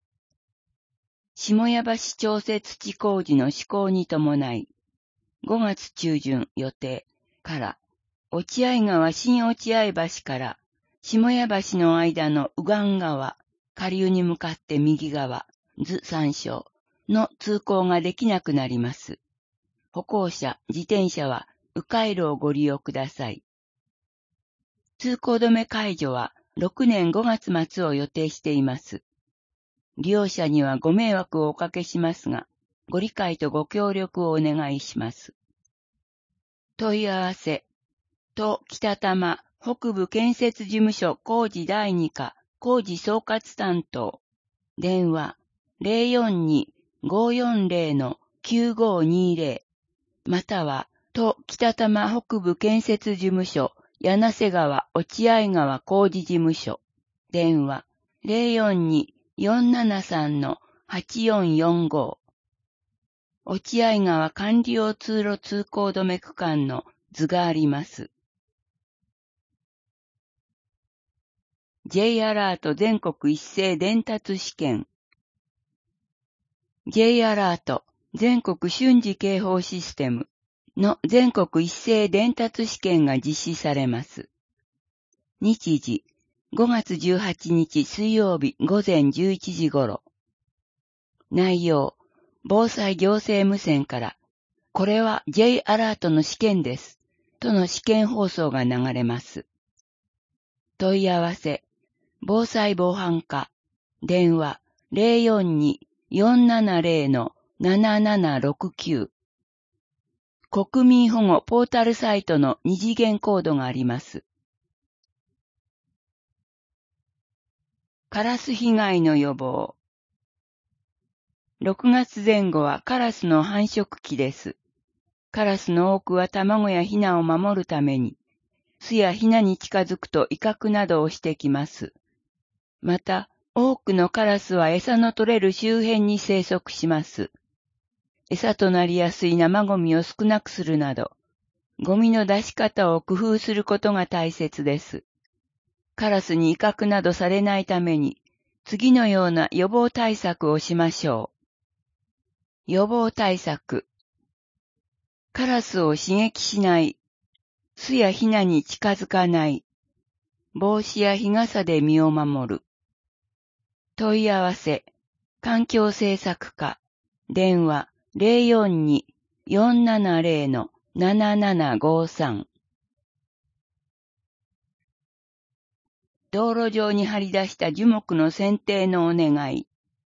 下谷橋調節地工事の施行に伴い、ごがつ中旬予定から落合川新落合橋から下谷橋の間の右岸側、下流に向かって右側、図参照の通行ができなくなります。歩行者、自転車は迂回路をご利用ください。通行止め解除はろくねんごがつ末を予定しています。利用者にはご迷惑をおかけしますが、ご理解とご協力をお願いします。問い合わせ、都北多摩北部建設事務所工事だいに課工事総括担当、電話 ゼロよんに ごよんゼロ きゅうごにゼロ または都北多摩北部建設事務所柳瀬川落合川工事事務所、電話 ゼロよんに よんななさん はちよんよんご。落合川管理用通路通行止め区間の図があります。J アラート全国一斉伝達試験。J アラート全国瞬時警報システムの全国一斉伝達試験が実施されます。日時ごがつじゅうはちにち水曜日午前じゅういちじ頃。内容、防災行政無線から、これは J アラートの試験です、との試験放送が流れます。問い合わせ、防災防犯課、電話 ゼロよんに よんななゼロ ななななろくきゅう。国民保護ポータルサイトの二次元コードがあります。カラス被害の予防。ろくがつぜん後はカラスの繁殖期です。カラスの多くは卵やヒナを守るために、巣やヒナに近づくと威嚇などをしてきます。また、多くのカラスは餌の取れる周辺に生息します。餌となりやすい生ゴミを少なくするなど、ゴミの出し方を工夫することが大切です。カラスに威嚇などされないために、次のような予防対策をしましょう。 予防対策。カラスを刺激しない。巣やヒナに近づかない。帽子や日傘で身を守る。問い合わせ。環境政策課。電話 ゼロよんに よんななゼロ ななななごさん。道路上に張り出した樹木の剪定のお願い。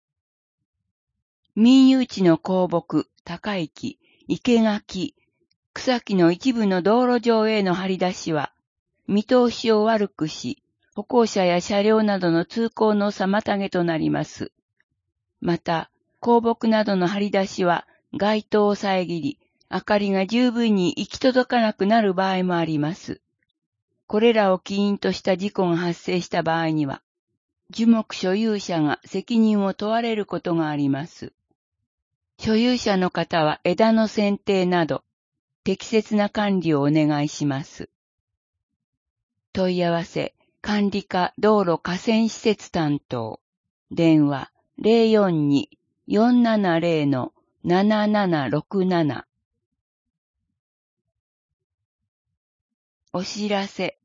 民有地の公木、高い木、生垣、草木の一部の道路上への張り出しは、見通しを悪くし、歩行者や車両などの通行の妨げとなります。また、公木などの張り出しは、街灯を遮り、明かりが十分に行き届かなくなる場合もあります。これらを起因とした事故が発生した場合には、樹木所有者が責任を問われることがあります。所有者の方は枝の剪定など、適切な管理をお願いします。問い合わせ、管理課道路河川施設担当。電話 ゼロよんに よんななゼロ ななななろくなな。お知らせ。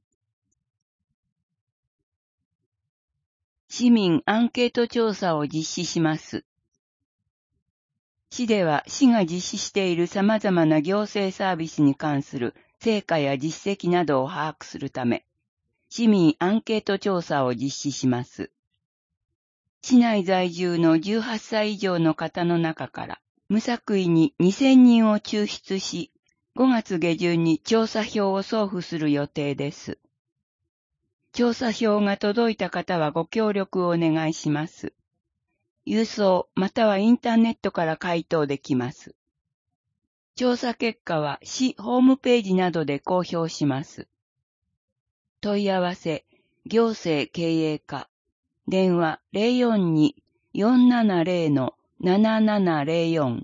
市民アンケート調査を実施します。市では市が実施している様々な行政サービスに関する成果や実績などを把握するため、市民アンケート調査を実施します。市内在住のじゅうはっさい以上の方の中から、無作為ににせんにんを抽出し、ごがつ下旬に調査票を送付する予定です。調査票が届いた方はご協力をお願いします。郵送またはインターネットから回答できます。調査結果は市ホームページなどで公表します。問い合わせ、行政経営課、電話 ゼロよんに よんななゼロ ななななゼロよん。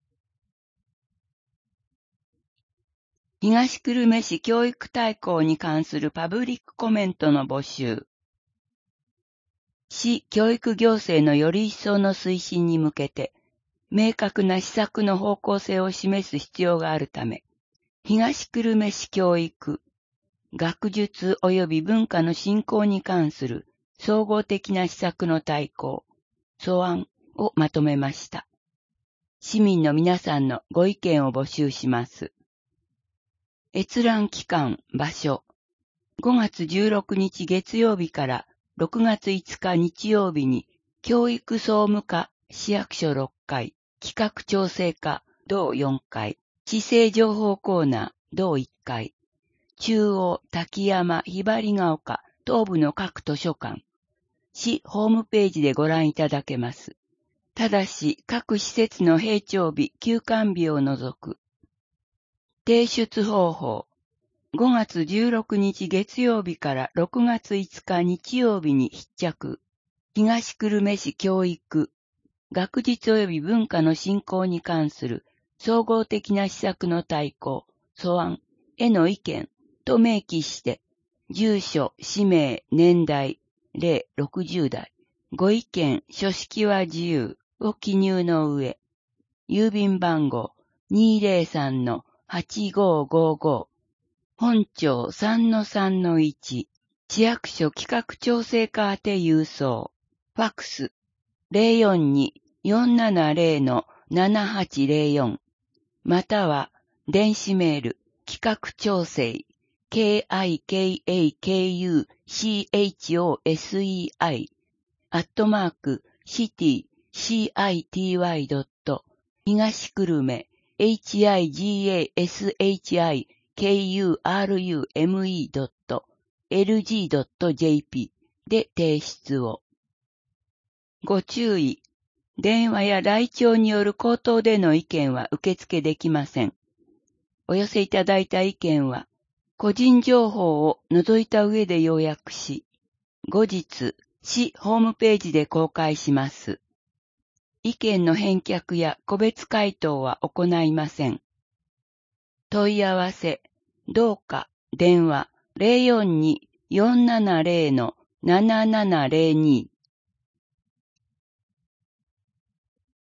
東久留米市教育大綱に関するパブリックコメントの募集。市教育行政のより一層の推進に向けて、明確な施策の方向性を示す必要があるため、東久留米市教育、学術及び文化の振興に関する総合的な施策の大綱、素案をまとめました。市民の皆さんのご意見を募集します。閲覧期間、場所、ごがつじゅうろくにち月曜日からろくがついつか日曜日に、教育総務課市役所ろっかい、企画調整課同よんかい、市政情報コーナー同いっかい、中央、滝山、ひばりが丘、東部の各図書館、市ホームページでご覧いただけます。ただし、各施設の閉庁日、休館日を除く。提出方法。ごがつじゅうろくにち月曜日からろくがついつか日曜日に必着。東久留米市教育、学術及び文化の振興に関する総合的な施策の大綱、素案への意見と明記して、住所、氏名、年代、例ろくじゅうだい、ご意見、書式は自由を記入の上、郵便番号 にーぜろさんのはちごーごーごー、本庁 さんのさんのいち、市役所企画調整課宛て郵送、ファックス ゼロよんに よんななゼロ ななはちゼロよん、または電子メール企画調整 ケーアイケーエーケーユーシーエイチオーエスイーアイ アットマークシティ シーアイティーワイ ドット東久留米 エイチアイジーエーエスエイチアイケーユーアールユーエムイードットエルジードットジェーピー で提出を。ご注意。電話や来庁による口頭での意見は受付できません。お寄せいただいた意見は、個人情報を除いた上で要約し、後日、市ホームページで公開します。意見の返却や個別回答は行いません。問い合わせ、どうか、電話 ゼロよんに よんななゼロ ななななゼロに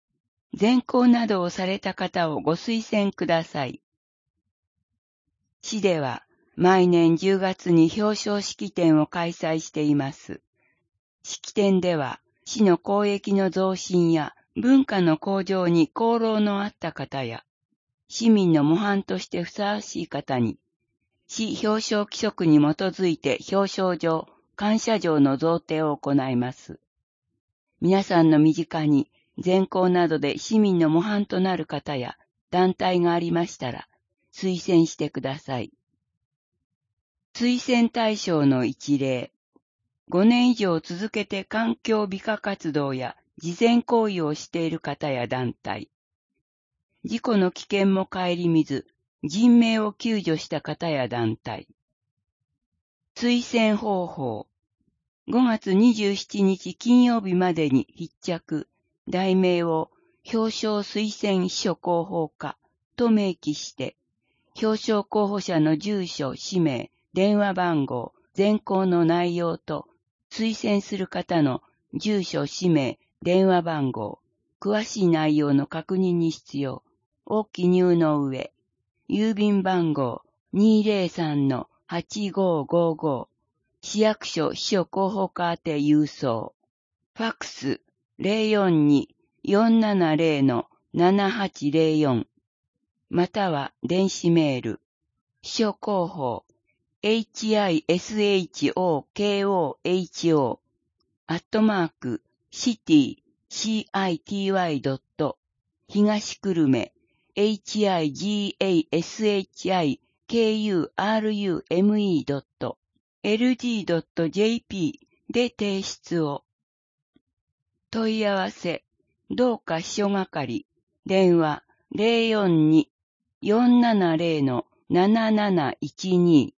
全校などをされた方をご推薦ください。市では毎年じゅうがつに表彰式典を開催しています。式典では市の公益の増進や文化の向上に功労のあった方や、市民の模範としてふさわしい方に、市表彰規則に基づいて表彰状、感謝状の贈呈を行います。皆さんの身近に全校などで市民の模範となる方や団体がありましたら、推薦してください。推薦対象の一例。ごねん以上続けて環境美化活動や慈善行為をしている方や団体。事故の危険も顧みず、人命を救助した方や団体。推薦方法。ごがつにじゅうしちにち金曜日までに必着、題名を表彰推薦秘書広報課と明記して、表彰候補者の住所、氏名、電話番号、全校の内容と、推薦する方の住所、氏名、電話番号、詳しい内容の確認に必要を記入の上、郵便番号 にーぜろさんのはちごーごーごー、市役所秘書広報課宛て郵送、ファックス ゼロよんに よんななゼロ のななはちゼロよん、または電子メール、秘書広報、エイチアイエスエイチオーケーオーエイチオー、アットマーク、シティ、シーアイティーワイ ドット、東久留米、エイチアイジーエーエスエイチアイケーユーアールユーエムイー ドット、エルジー ドット ジェーピー で提出を。問い合わせ、どうか秘書係、電話ゼロよんに よんななゼロ のなななないちに。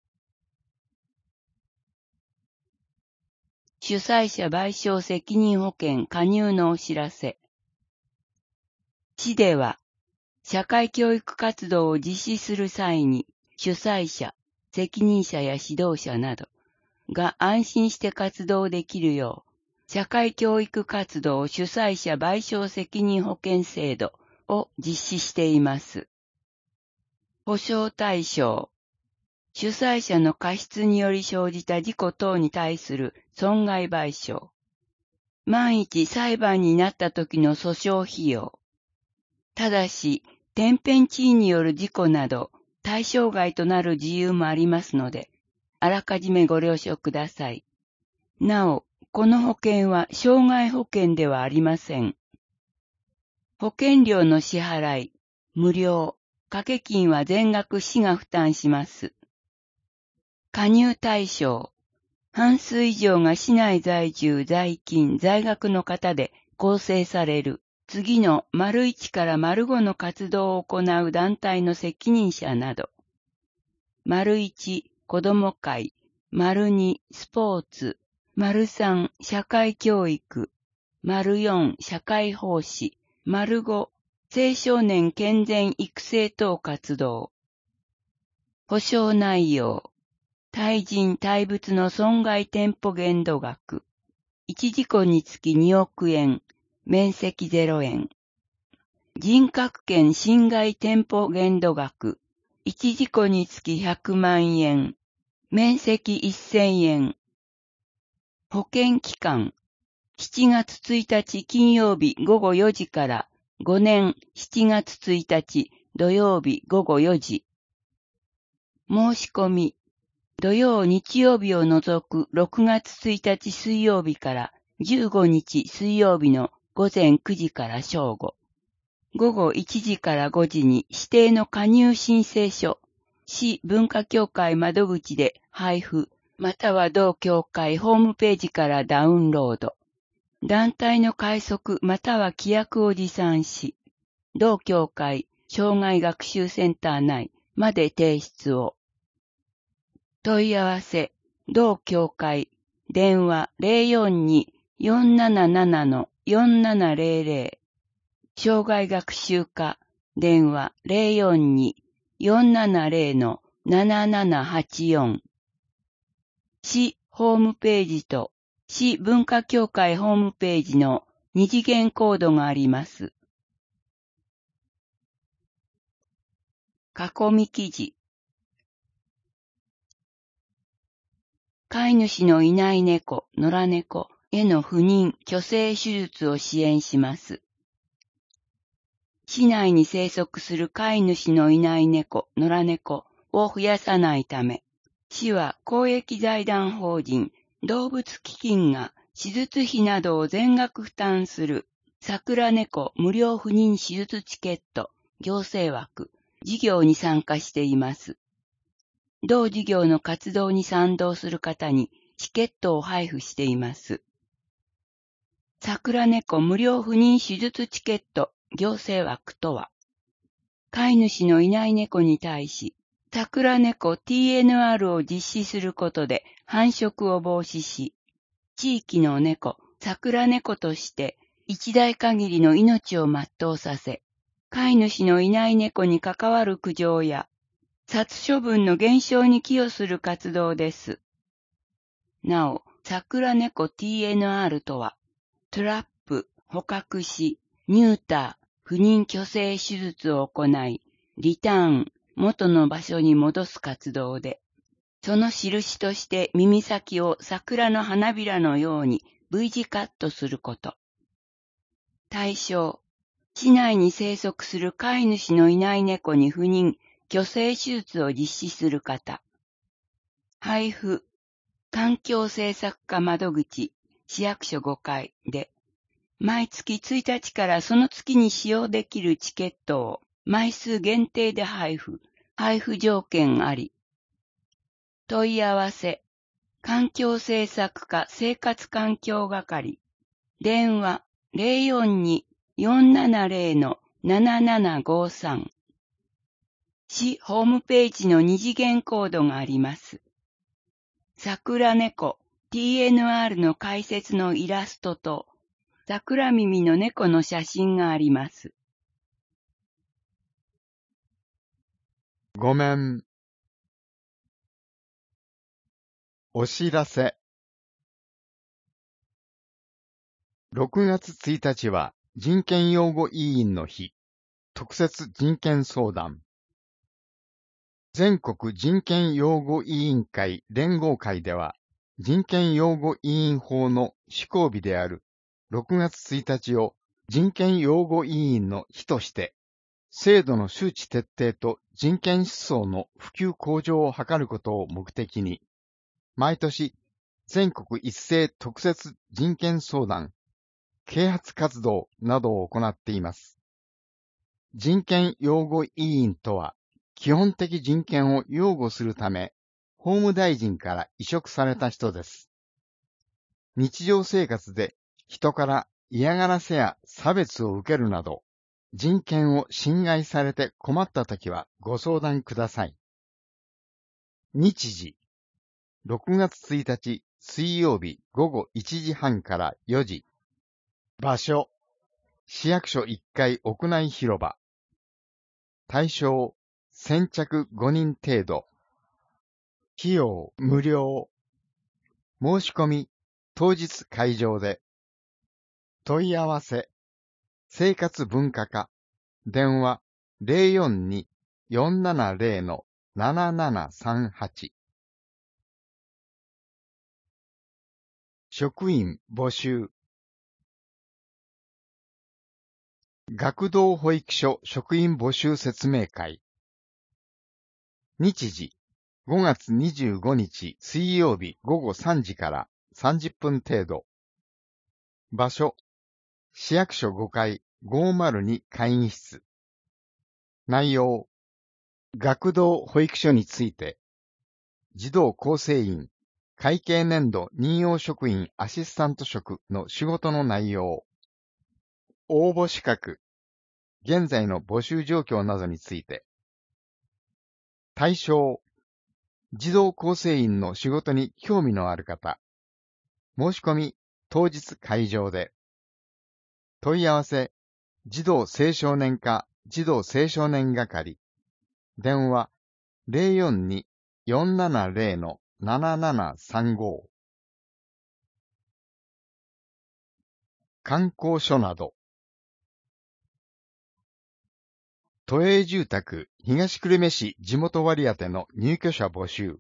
主催者賠償責任保険加入のお知らせ。市では、社会教育活動を実施する際に、主催者、責任者や指導者などが安心して活動できるよう、社会教育活動主催者賠償責任保険制度を実施しています。保証対象。主催者の過失により生じた事故等に対する損害賠償。万一裁判になった時の訴訟費用。ただし、天変地異による事故など対象外となる事由もありますので、あらかじめご了承ください。なお、この保険は傷害保険ではありません。保険料の支払い、無料、掛け金は全額市が負担します。加入対象。半数以上が市内在住、在勤、在学の方で構成される。次の丸いちから丸ごの活動を行う団体の責任者など。丸いち、子ども会。丸に、スポーツ。丸さん、社会教育。丸よん、社会奉仕。丸ご、青少年健全育成等活動。保証内容。対人対物の損害店舗限度額。いち事故につきにおくえん。面積ゼロえん。人格権侵害店舗限度額。いち事故につきひゃくまんえん。面積せんえん。保険期間。しちがつついたち金曜日ごごよじからごねんしちがつついたち土曜日ごごよじ。申し込み。土曜日曜日を除くろくがつついたち水曜日からじゅうごにち水曜日のごぜんくじから正午。ごごいちじからごじに指定の加入申請書、市文化協会窓口で配布、または同協会ホームページからダウンロード。団体の会則または規約を持参し、同協会障害学習センター内まで提出を。問い合わせ、同協会、電話ゼロよんに よんなななな のよんななゼロゼロ、障害学習課、電話ゼロよんに よんななゼロ のななななはちよん。市ホームページと市文化協会ホームページの二次元コードがあります。 囲み記事。飼い主のいない猫、野良猫への不妊、去勢手術を支援します。市内に生息する飼い主のいない猫、野良猫を増やさないため、市は公益財団法人動物基金が手術費などを全額負担する桜猫無料不妊手術チケット行政枠事業に参加しています。同事業の活動に賛同する方にチケットを配布しています。桜猫無料不妊手術チケット行政枠とは、飼い主のいない猫に対し、桜猫 ティーエヌアール を実施することで繁殖を防止し、地域の猫、桜猫として一代限りの命を全うさせ、飼い主のいない猫に関わる苦情や、殺処分の減少に寄与する活動です。なお、桜猫 ティーエヌアール とは、トラップ、捕獲し、ニューター、不妊去勢手術を行い、リターン、元の場所に戻す活動で、その印として耳先を桜の花びらのように V 字カットすること。対象、市内に生息する飼い主のいない猫に不妊、去勢手術を実施する方。配布、環境政策課窓口、市役所ごかいで、毎月ついたちからその月に使用できるチケットを枚数限定で配布、配布条件あり。問い合わせ、環境政策課生活環境係、電話 ゼロよんに よんななゼロ のななななごさん。市ホームページの二次元コードがあります。桜猫 ティーエヌアール の解説のイラストと、桜耳の猫の写真があります。 ごめん。お知らせ。ろくがつついたちは人権擁護委員の日、特設人権相談。全国人権擁護委員会連合会では、人権擁護委員法の施行日であるろくがつついたちを人権擁護委員の日として、制度の周知徹底と人権思想の普及向上を図ることを目的に、毎年全国一斉特設人権相談、啓発活動などを行っています。人権擁護委員とは、基本的人権を擁護するため、法務大臣から委嘱された人です。日常生活で人から嫌がらせや差別を受けるなど、人権を侵害されて困ったときはご相談ください。日時、ろくがつついたち水曜日ごごいちじはんからよじ。場所、市役所いっかい屋内広場。対象、先着ごにん程度。費用、無料。申し込み、当日会場で。問い合わせ、生活文化課。電話 ゼロよんに よんななゼロ のななななさんはち。職員募集。学童保育所職員募集説明会。日時、ごがつにじゅうごにち水曜日ごごさんじからさんじゅっぷん程度。場所、市役所ごかいごーまるに会議室。内容、学童保育所について、児童構成員、会計年度任用職員アシスタント職の仕事の内容、応募資格、現在の募集状況などについて、対象、児童構成員の仕事に興味のある方、申し込み、当日会場で、問い合わせ、児童青少年課児童青少年係、電話 ゼロよんに よんななゼロ のななななさんご。観光所など。 都営住宅東久留米市地元割当の入居者募集。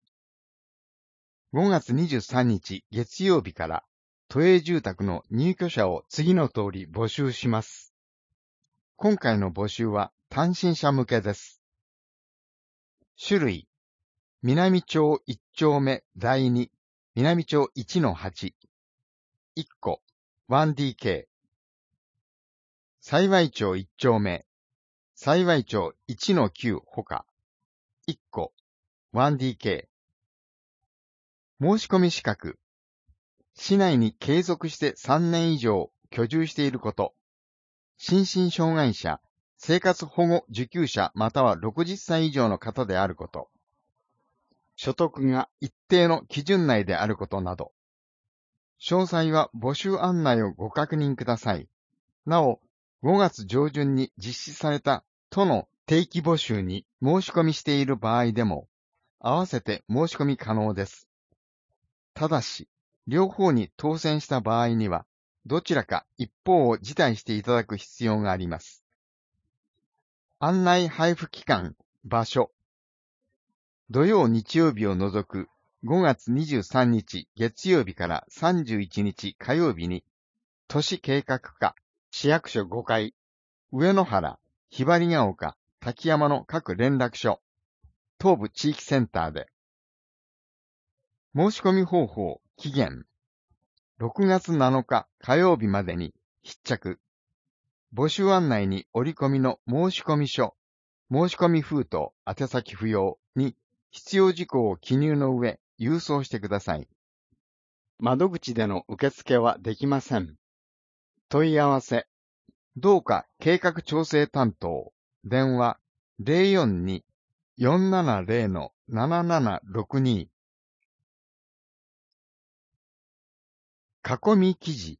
ごがつにじゅうさんにち月曜日から都営住宅の入居者を次の通り募集します。今回の募集は単身者向けです。種類、南町いち丁目だいに、南町 いちのはち、いっこ、ワンディーケー。幸町いち丁目、幸町 いちのきゅう ほか、いっこ、ワンディーケー。申し込み資格、市内に継続してさんねん以上居住していること、心身障害者、生活保護受給者またはろくじゅっさい以上の方であること、所得が一定の基準内であることなど、詳細は募集案内をご確認ください。なお、ごがつ上旬に実施された都の定期募集に申し込みしている場合でも、合わせて申し込み可能です。ただし、両方に当選した場合には、どちらか一方を辞退していただく必要があります。案内配布期間、場所。土曜日曜日を除くごがつにじゅうさんにち月曜日からさんじゅういちにち火曜日に、都市計画課、市役所ごかい、上野原、ひばりが丘、滝山の各連絡所、東部地域センターで。申し込み方法、期限。ろくがつなのか火曜日までに必着。募集案内に折り込みの申し込み書、申し込み封筒、宛先不要に必要事項を記入の上、郵送してください。窓口での受付はできません。問い合わせ。どうか計画調整担当。電話 ゼロよんに よんななゼロ ななななろくに。囲み記事。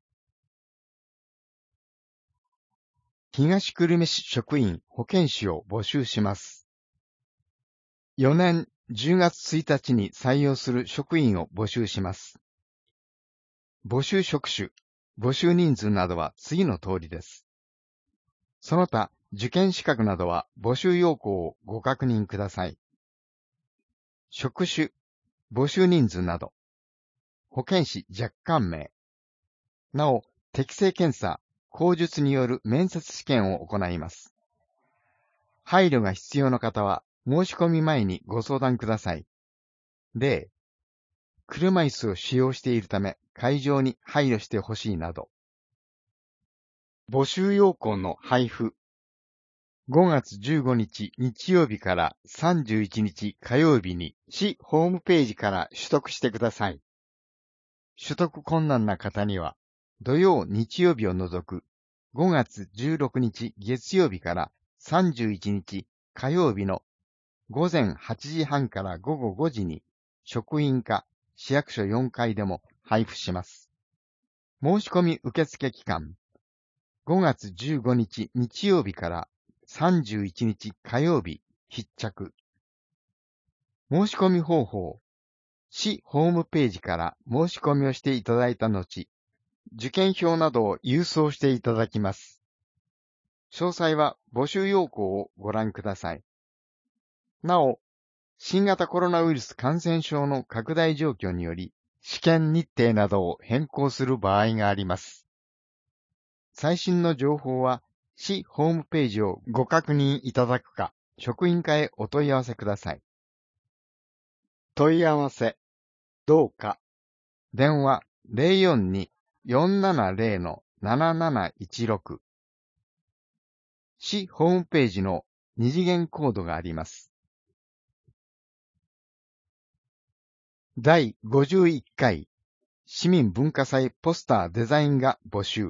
東久留米市職員保健師を募集します。よねんじゅうがつついたちに採用する職員を募集します。募集職種、募集人数などは次の通りです。その他、受験資格などは募集要項をご確認ください。職種、募集人数など、保健師若干名。なお、適性検査、口述による面接試験を行います。配慮が必要な方は、申し込み前にご相談ください。例、車椅子を使用しているため、会場に配慮してほしいなど。募集要項の配布。ごがつじゅうごにち日曜日からさんじゅういちにち火曜日に市ホームページから取得してください。取得困難な方には、土曜日曜日を除くごがつじゅうろくにち月曜日からさんじゅういちにち火曜日のごぜんはちじはんからごごごじに職員課市役所よんかいでも配布します。申し込み受付期間、ごがつじゅうごにち日曜日からさんじゅういちにち火曜日必着。申し込み方法、市ホームページから申し込みをしていただいた後、受験票などを郵送していただきます。詳細は募集要項をご覧ください。なお、新型コロナウイルス感染症の拡大状況により、試験日程などを変更する場合があります。最新の情報は、市ホームページをご確認いただくか、職員課へお問い合わせください。問い合わせ、どうか。電話 ゼロよんに よんななゼロ なななないちろく。市ホームページの二次元コードがあります。だいごじゅういっかい市民文化祭ポスターデザイン画募集。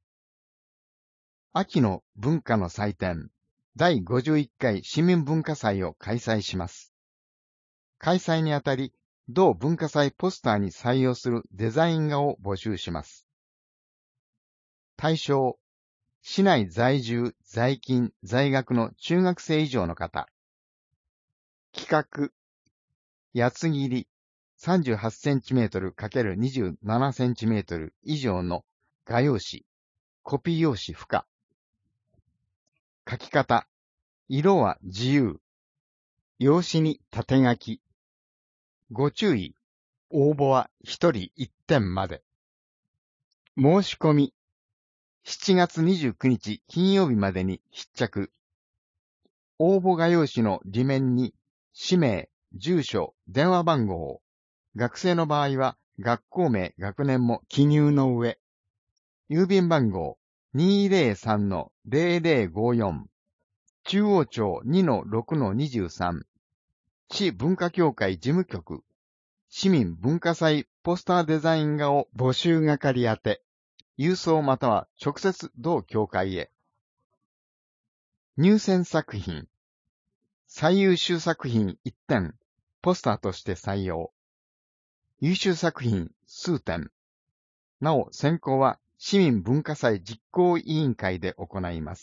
秋の文化の祭典、だいごじゅういっかい市民文化祭を開催します。開催にあたり、同文化祭ポスターに採用するデザイン画を募集します。対象、市内在住、在勤、在学の中学生以上の方。企画、八つ切り、さんじゅうはちセンチメートル×にじゅうななセンチメートル 以上の画用紙、コピー用紙不可。書き方、 色は自由。用紙に縦書き。ご注意。応募は一人一点まで。申し込み。しちがつにじゅうくにち金曜日までに必着。応募画用紙の裏面に氏名、住所、電話番号を、学生の場合は学校名、学年も記入の上、郵便番号 にーぜろさんのぜろぜろごよん、中央町 にのろくのにじゅうさん、市文化協会事務局、市民文化祭ポスターデザイン画を募集係宛て、郵送または直接同協会へ。入選作品。最優秀作品いってん、ポスターとして採用。優秀作品数点。なお、選考は市民文化祭実行委員会で行います。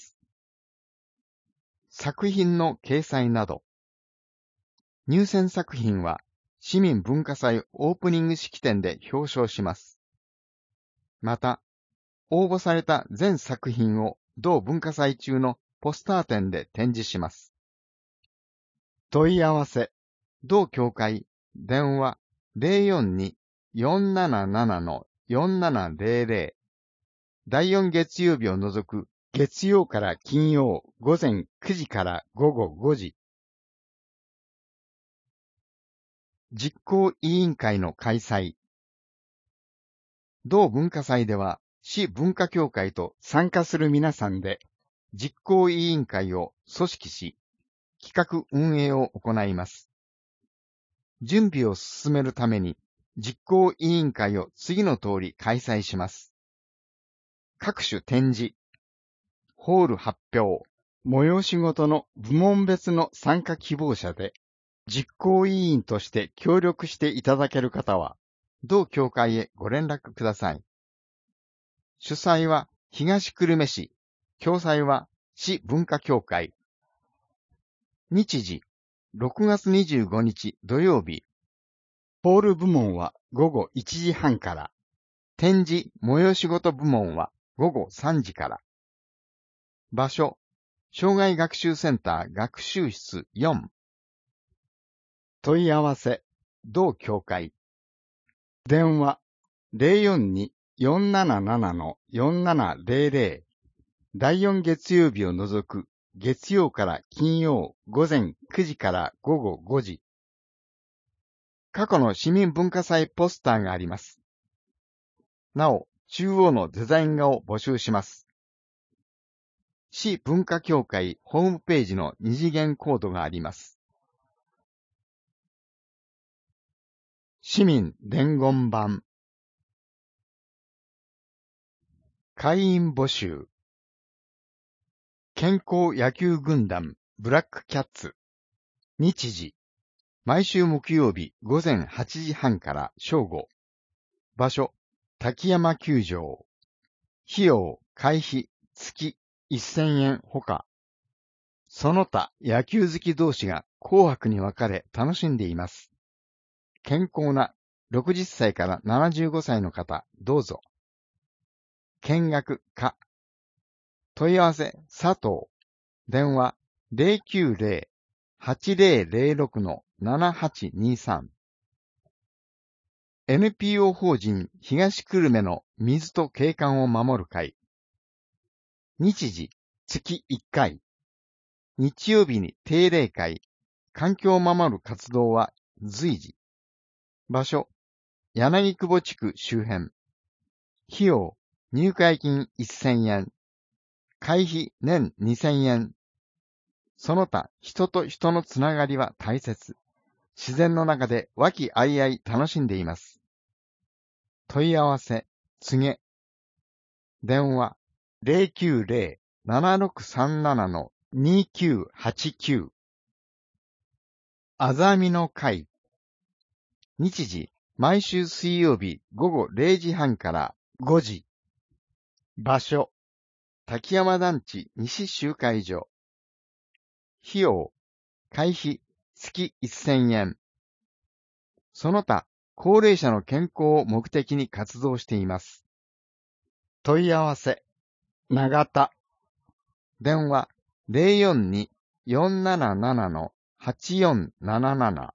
作品の掲載など。入選作品は市民文化祭オープニング式典で表彰します。また、応募された全作品を同文化祭中のポスター展で展示します。問い合わせ、同協会、電話 ゼロよんに よんなななな よんななぜろぜろ、だいよん月曜日を除く月曜から金曜午前くじから午後ごじ。実行委員会の開催。同文化祭では市文化協会と参加する皆さんで実行委員会を組織し、企画運営を行います。準備を進めるために実行委員会を次の通り開催します。各種展示、ホール発表、催しごとの部門別の参加希望者で、実行委員として協力していただける方は、同協会へご連絡ください。主催は東久留米市、共催は市文化協会。日時、ろくがつにじゅうごにち土曜日。ホール部門はごごいちじはんから。展示、催しごと部門はごごさんじから。場所、障害学習センター学習室よん。問い合わせ、同協会。電話、ゼロよんに よんなななな よんななぜろぜろ。だいよん月曜日を除く月曜から金曜午前くじから午後ごじ。過去の市民文化祭ポスターがあります。なお、中央のデザイン画を募集します。市文化協会ホームページの二次元コードがあります。市民伝言板。会員募集。健康野球軍団ブラックキャッツ。日時。毎週木曜日午前はちじはんから正午。場所、滝山球場。費用、会費、月せんえんほか。その他野球好き同士が紅白に分かれ楽しんでいます。健康なろくじゅっさいからななじゅうごさいの方、どうぞ。見学可。問い合わせ、佐藤。電話、ゼロきゅうゼロ はちゼロゼロろく ななはちにさん。エヌピーオー 法人東久留米の水と景観を守る会。日時、月いっかい。日曜日に定例会。環境を守る活動は随時。場所、柳久保地区周辺。費用、入会金せんえん。会費年にせんえん。その他、人と人のつながりは大切。自然の中で和気あいあい楽しんでいます。問い合わせ、告げ。電話、ゼロきゅうゼロ ななろくさんなな にきゅうはちきゅう。あざみの会。日時、毎週水曜日午後れいじはんからごじ。場所、滝山団地西集会所。費用、会費、月せんえん。その他、高齢者の健康を目的に活動しています。問い合わせ、長田。電話、ゼロよんによんななななのはちよんなななな。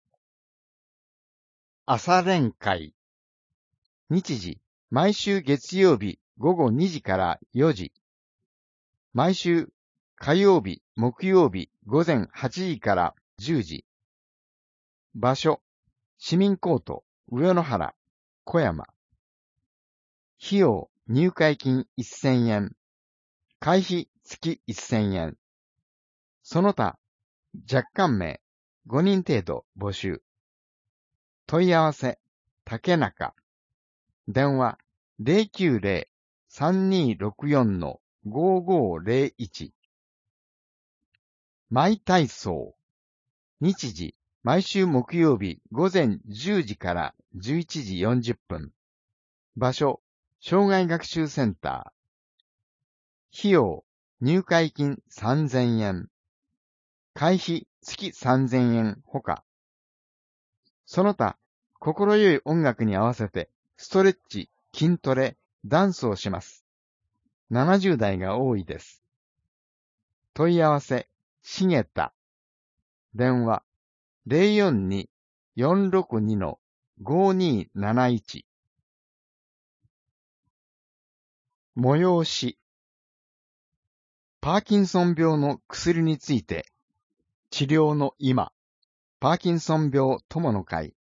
朝練会。日時、毎週月曜日午後にじからよじ。毎週火曜日、木曜日午前はちじからじゅうじ。場所、市民コート、上野原、小山。費用、入会金せんえん。会費月せんえん。その他、若干名、ごにん程度募集。問い合わせ、竹中。電話、ゼロきゅうゼロ さんにーろくよん ごーごーゼロいち。マイ体操。日時、毎週木曜日午前じゅうじからじゅういちじよんじゅっぷん。場所、障害学習センター。費用、入会金さんぜんえん。会費月さんぜんえんほか。その他、心よい音楽に合わせて、ストレッチ、筋トレ、ダンスをします。ななじゅう代が多いです。問い合わせ、しげた。電話、ゼロよんに よんろくに ごーにーなないち。催し。パーキンソン病の薬について、治療の今、パーキンソン病友の会。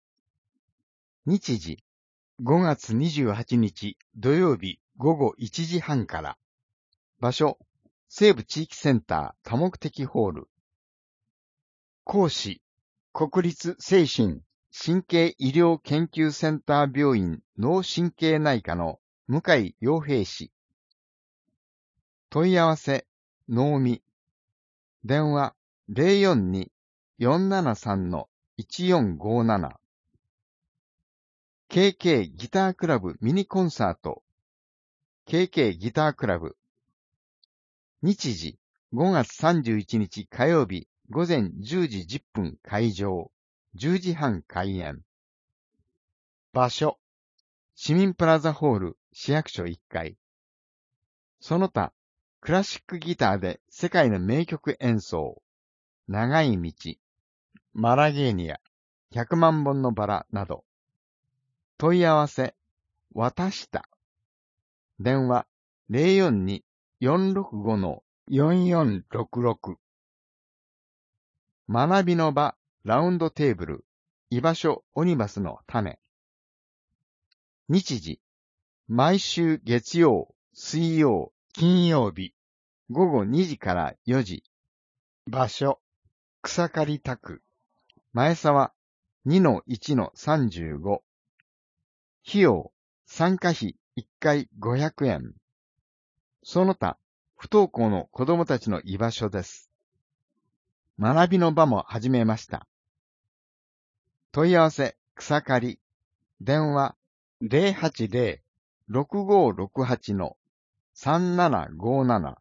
日時、ごがつにじゅうはちにち土曜日午後いちじはんから。場所、西部地域センター多目的ホール。講師、国立精神神経医療研究センター病院脳神経内科の向井洋平氏。問い合わせ、能見。電話、ゼロよんに よんななさん いちよんごなな。ケーケー ギタークラブミニコンサート。ケーケー ギタークラブ。日時、ごがつさんじゅういちにち火曜日午前じゅうじじゅっぷん会場。じゅうじはん開演。場所、市民プラザホール市役所いっかい。その他、クラシックギターで世界の名曲演奏。長い道。マラゲーニア。ひゃくまんぼんのバラなど。問い合わせ、渡した。電話、ゼロよんに よんろくご よんよんろくろく。学びの場、ラウンドテーブル、居場所オニバスの種。日時、毎週月曜、水曜、金曜日、午後にじからよじ。場所、草刈宅。前沢 にのいちのさんじゅうご。費用、参加費いっかいごひゃくえん。その他、不登校の子供たちの居場所です。学びの場も始めました。問い合わせ、草刈。電話、ゼロはちゼロ ろくごろくはち さんななごなな。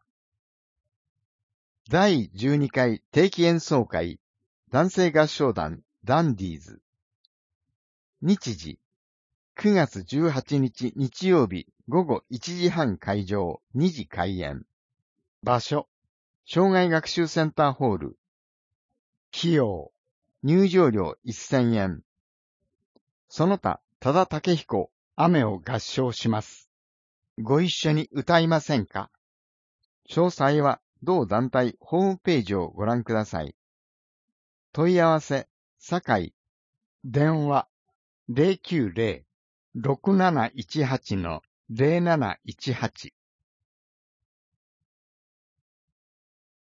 だいじゅうにかい定期演奏会、男性合唱団、ダンディーズ。日時、くがつじゅうはちにち日曜日午後いちじはん会場、にじ開演。場所、障害学習センターホール。費用、入場料せんえん。その他、多田武彦、雨を合唱します。ご一緒に歌いませんか？詳細は同団体ホームページをご覧ください。問い合わせ、堺。電話、ゼロきゅうゼロ ろくなないちはち ゼロなないちはち。